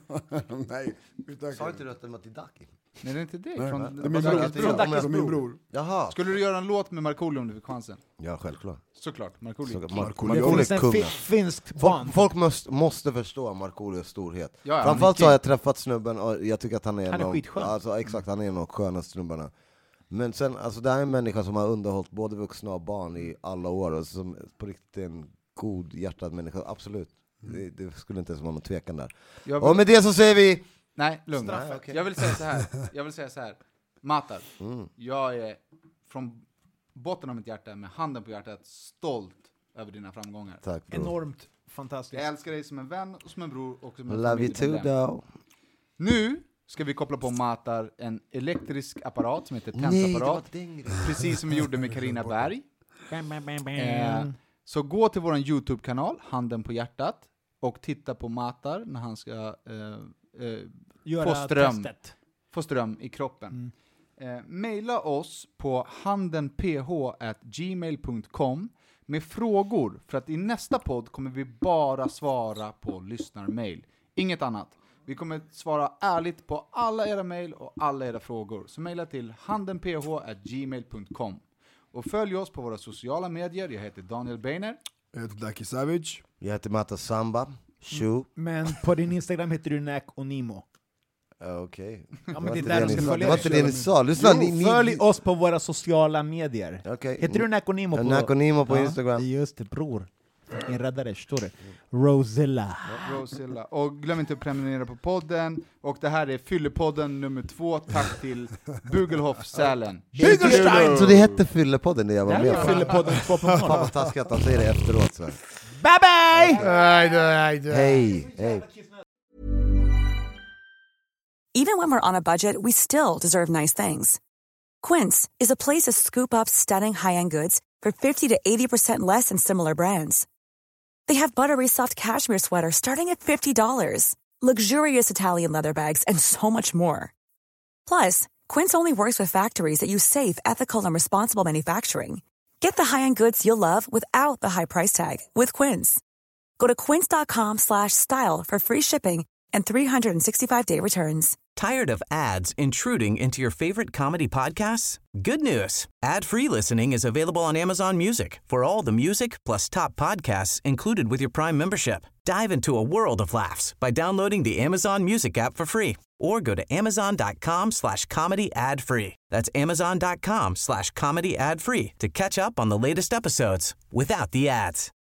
Nej, utan- sa inte du att den var till Ducky? Nej, det är inte det. Nej, Från, det är min från bror. Duckys Från bror. Duckys min bror. Jaha, Skulle du göra en låt med Markoolio om du fick chansen? ja självklart. Såklart, Markoolio. Så, Mar- Markoolio. Det Markoolio finns är en kungen. fi- finsk barn. Folk, folk måste, måste förstå Markoolios storhet. Ja, ja, Framförallt han så är har jag träffat snubben och jag tycker att han är Han en är av, skitskön. alltså, exakt, han är en av de skönaste snubbarna. Men sen, alltså det här är en människa som har underhållit både vuxna och barn i alla år och som på riktigt är en god hjärtad människa, absolut. Det, det skulle inte ens vara någon tvekan där. Jag vill, Och med det så säger vi... nej, lugn. Nej, okej. Jag vill säga så här. Jag vill säga så här. Matar, Mm. jag är från botten av mitt hjärta, med handen på hjärtat, stolt över dina framgångar. Tack bro. Enormt fantastiskt. Jag älskar dig som en vän, och som en bror och som en Love you too familjemedlem. though. Nu ska vi koppla på Matar en elektrisk apparat som heter Nej, det var tensapparat. den grejen. Precis som vi gjorde med Carina Berg. Bam, bam, bam, bam. Eh, så gå till vår YouTube-kanal, Handen på hjärtat, och titta på Matar när han ska eh, eh, Göra få ström. testet. få ström i kroppen. Mm. Eh, maila oss på handenph at gmail dot com med frågor, för att i nästa podd kommer vi bara svara på lyssnarmail. Inget annat. Vi kommer svara ärligt på alla era mail och alla era frågor. Så maila till handenph at gmail dot com. Och följ oss på våra sociala medier. Jag heter Daniel Beiner. Jag heter Daki Savage. Jag heter Matta Samba. Shoe. Men på din Instagram heter du Nack Onimo. Okej. Okay. Ja, men det är där de ska följa. Det var inte det ni sa. Lyssna, jo, ni, ni, följ oss på våra sociala medier. Okay. Heter du Nack Onimo på, Nack Onimo på ja, Instagram? Just det, bror. En räddare, står det. Rosilla. Ja, Rosilla. Och glöm inte att prenumerera på podden. Och det här är Fyllepodden nummer två. Tack till Bugelhoff Sälen. Bugelstein! Så det hette Fyllepodden det jag var ja, med på? Fyllepodden två punkt noll. Fan vad taskigt att han säger det efteråt. Så. Bye bye! Hej, hej. Even when we're on a budget, we still deserve nice things. Quince is a place to scoop up stunning high-end goods for fifty to eighty percent less than similar brands. They have buttery soft cashmere sweaters starting at fifty dollars, luxurious Italian leather bags, and so much more. Plus, Quince only works with factories that use safe, ethical, and responsible manufacturing. Get the high-end goods you'll love without the high price tag with Quince. Go to quince.com slash style for free shipping and three sixty-five day returns. Tired of ads intruding into your favorite comedy podcasts? Good news. Ad-free listening is available on Amazon Music for all the music plus top podcasts included with your Prime membership. Dive into a world of laughs by downloading the Amazon Music app for free or go to amazon.com slash comedy ad free. That's amazon.com slash comedy ad free to catch up on the latest episodes without the ads.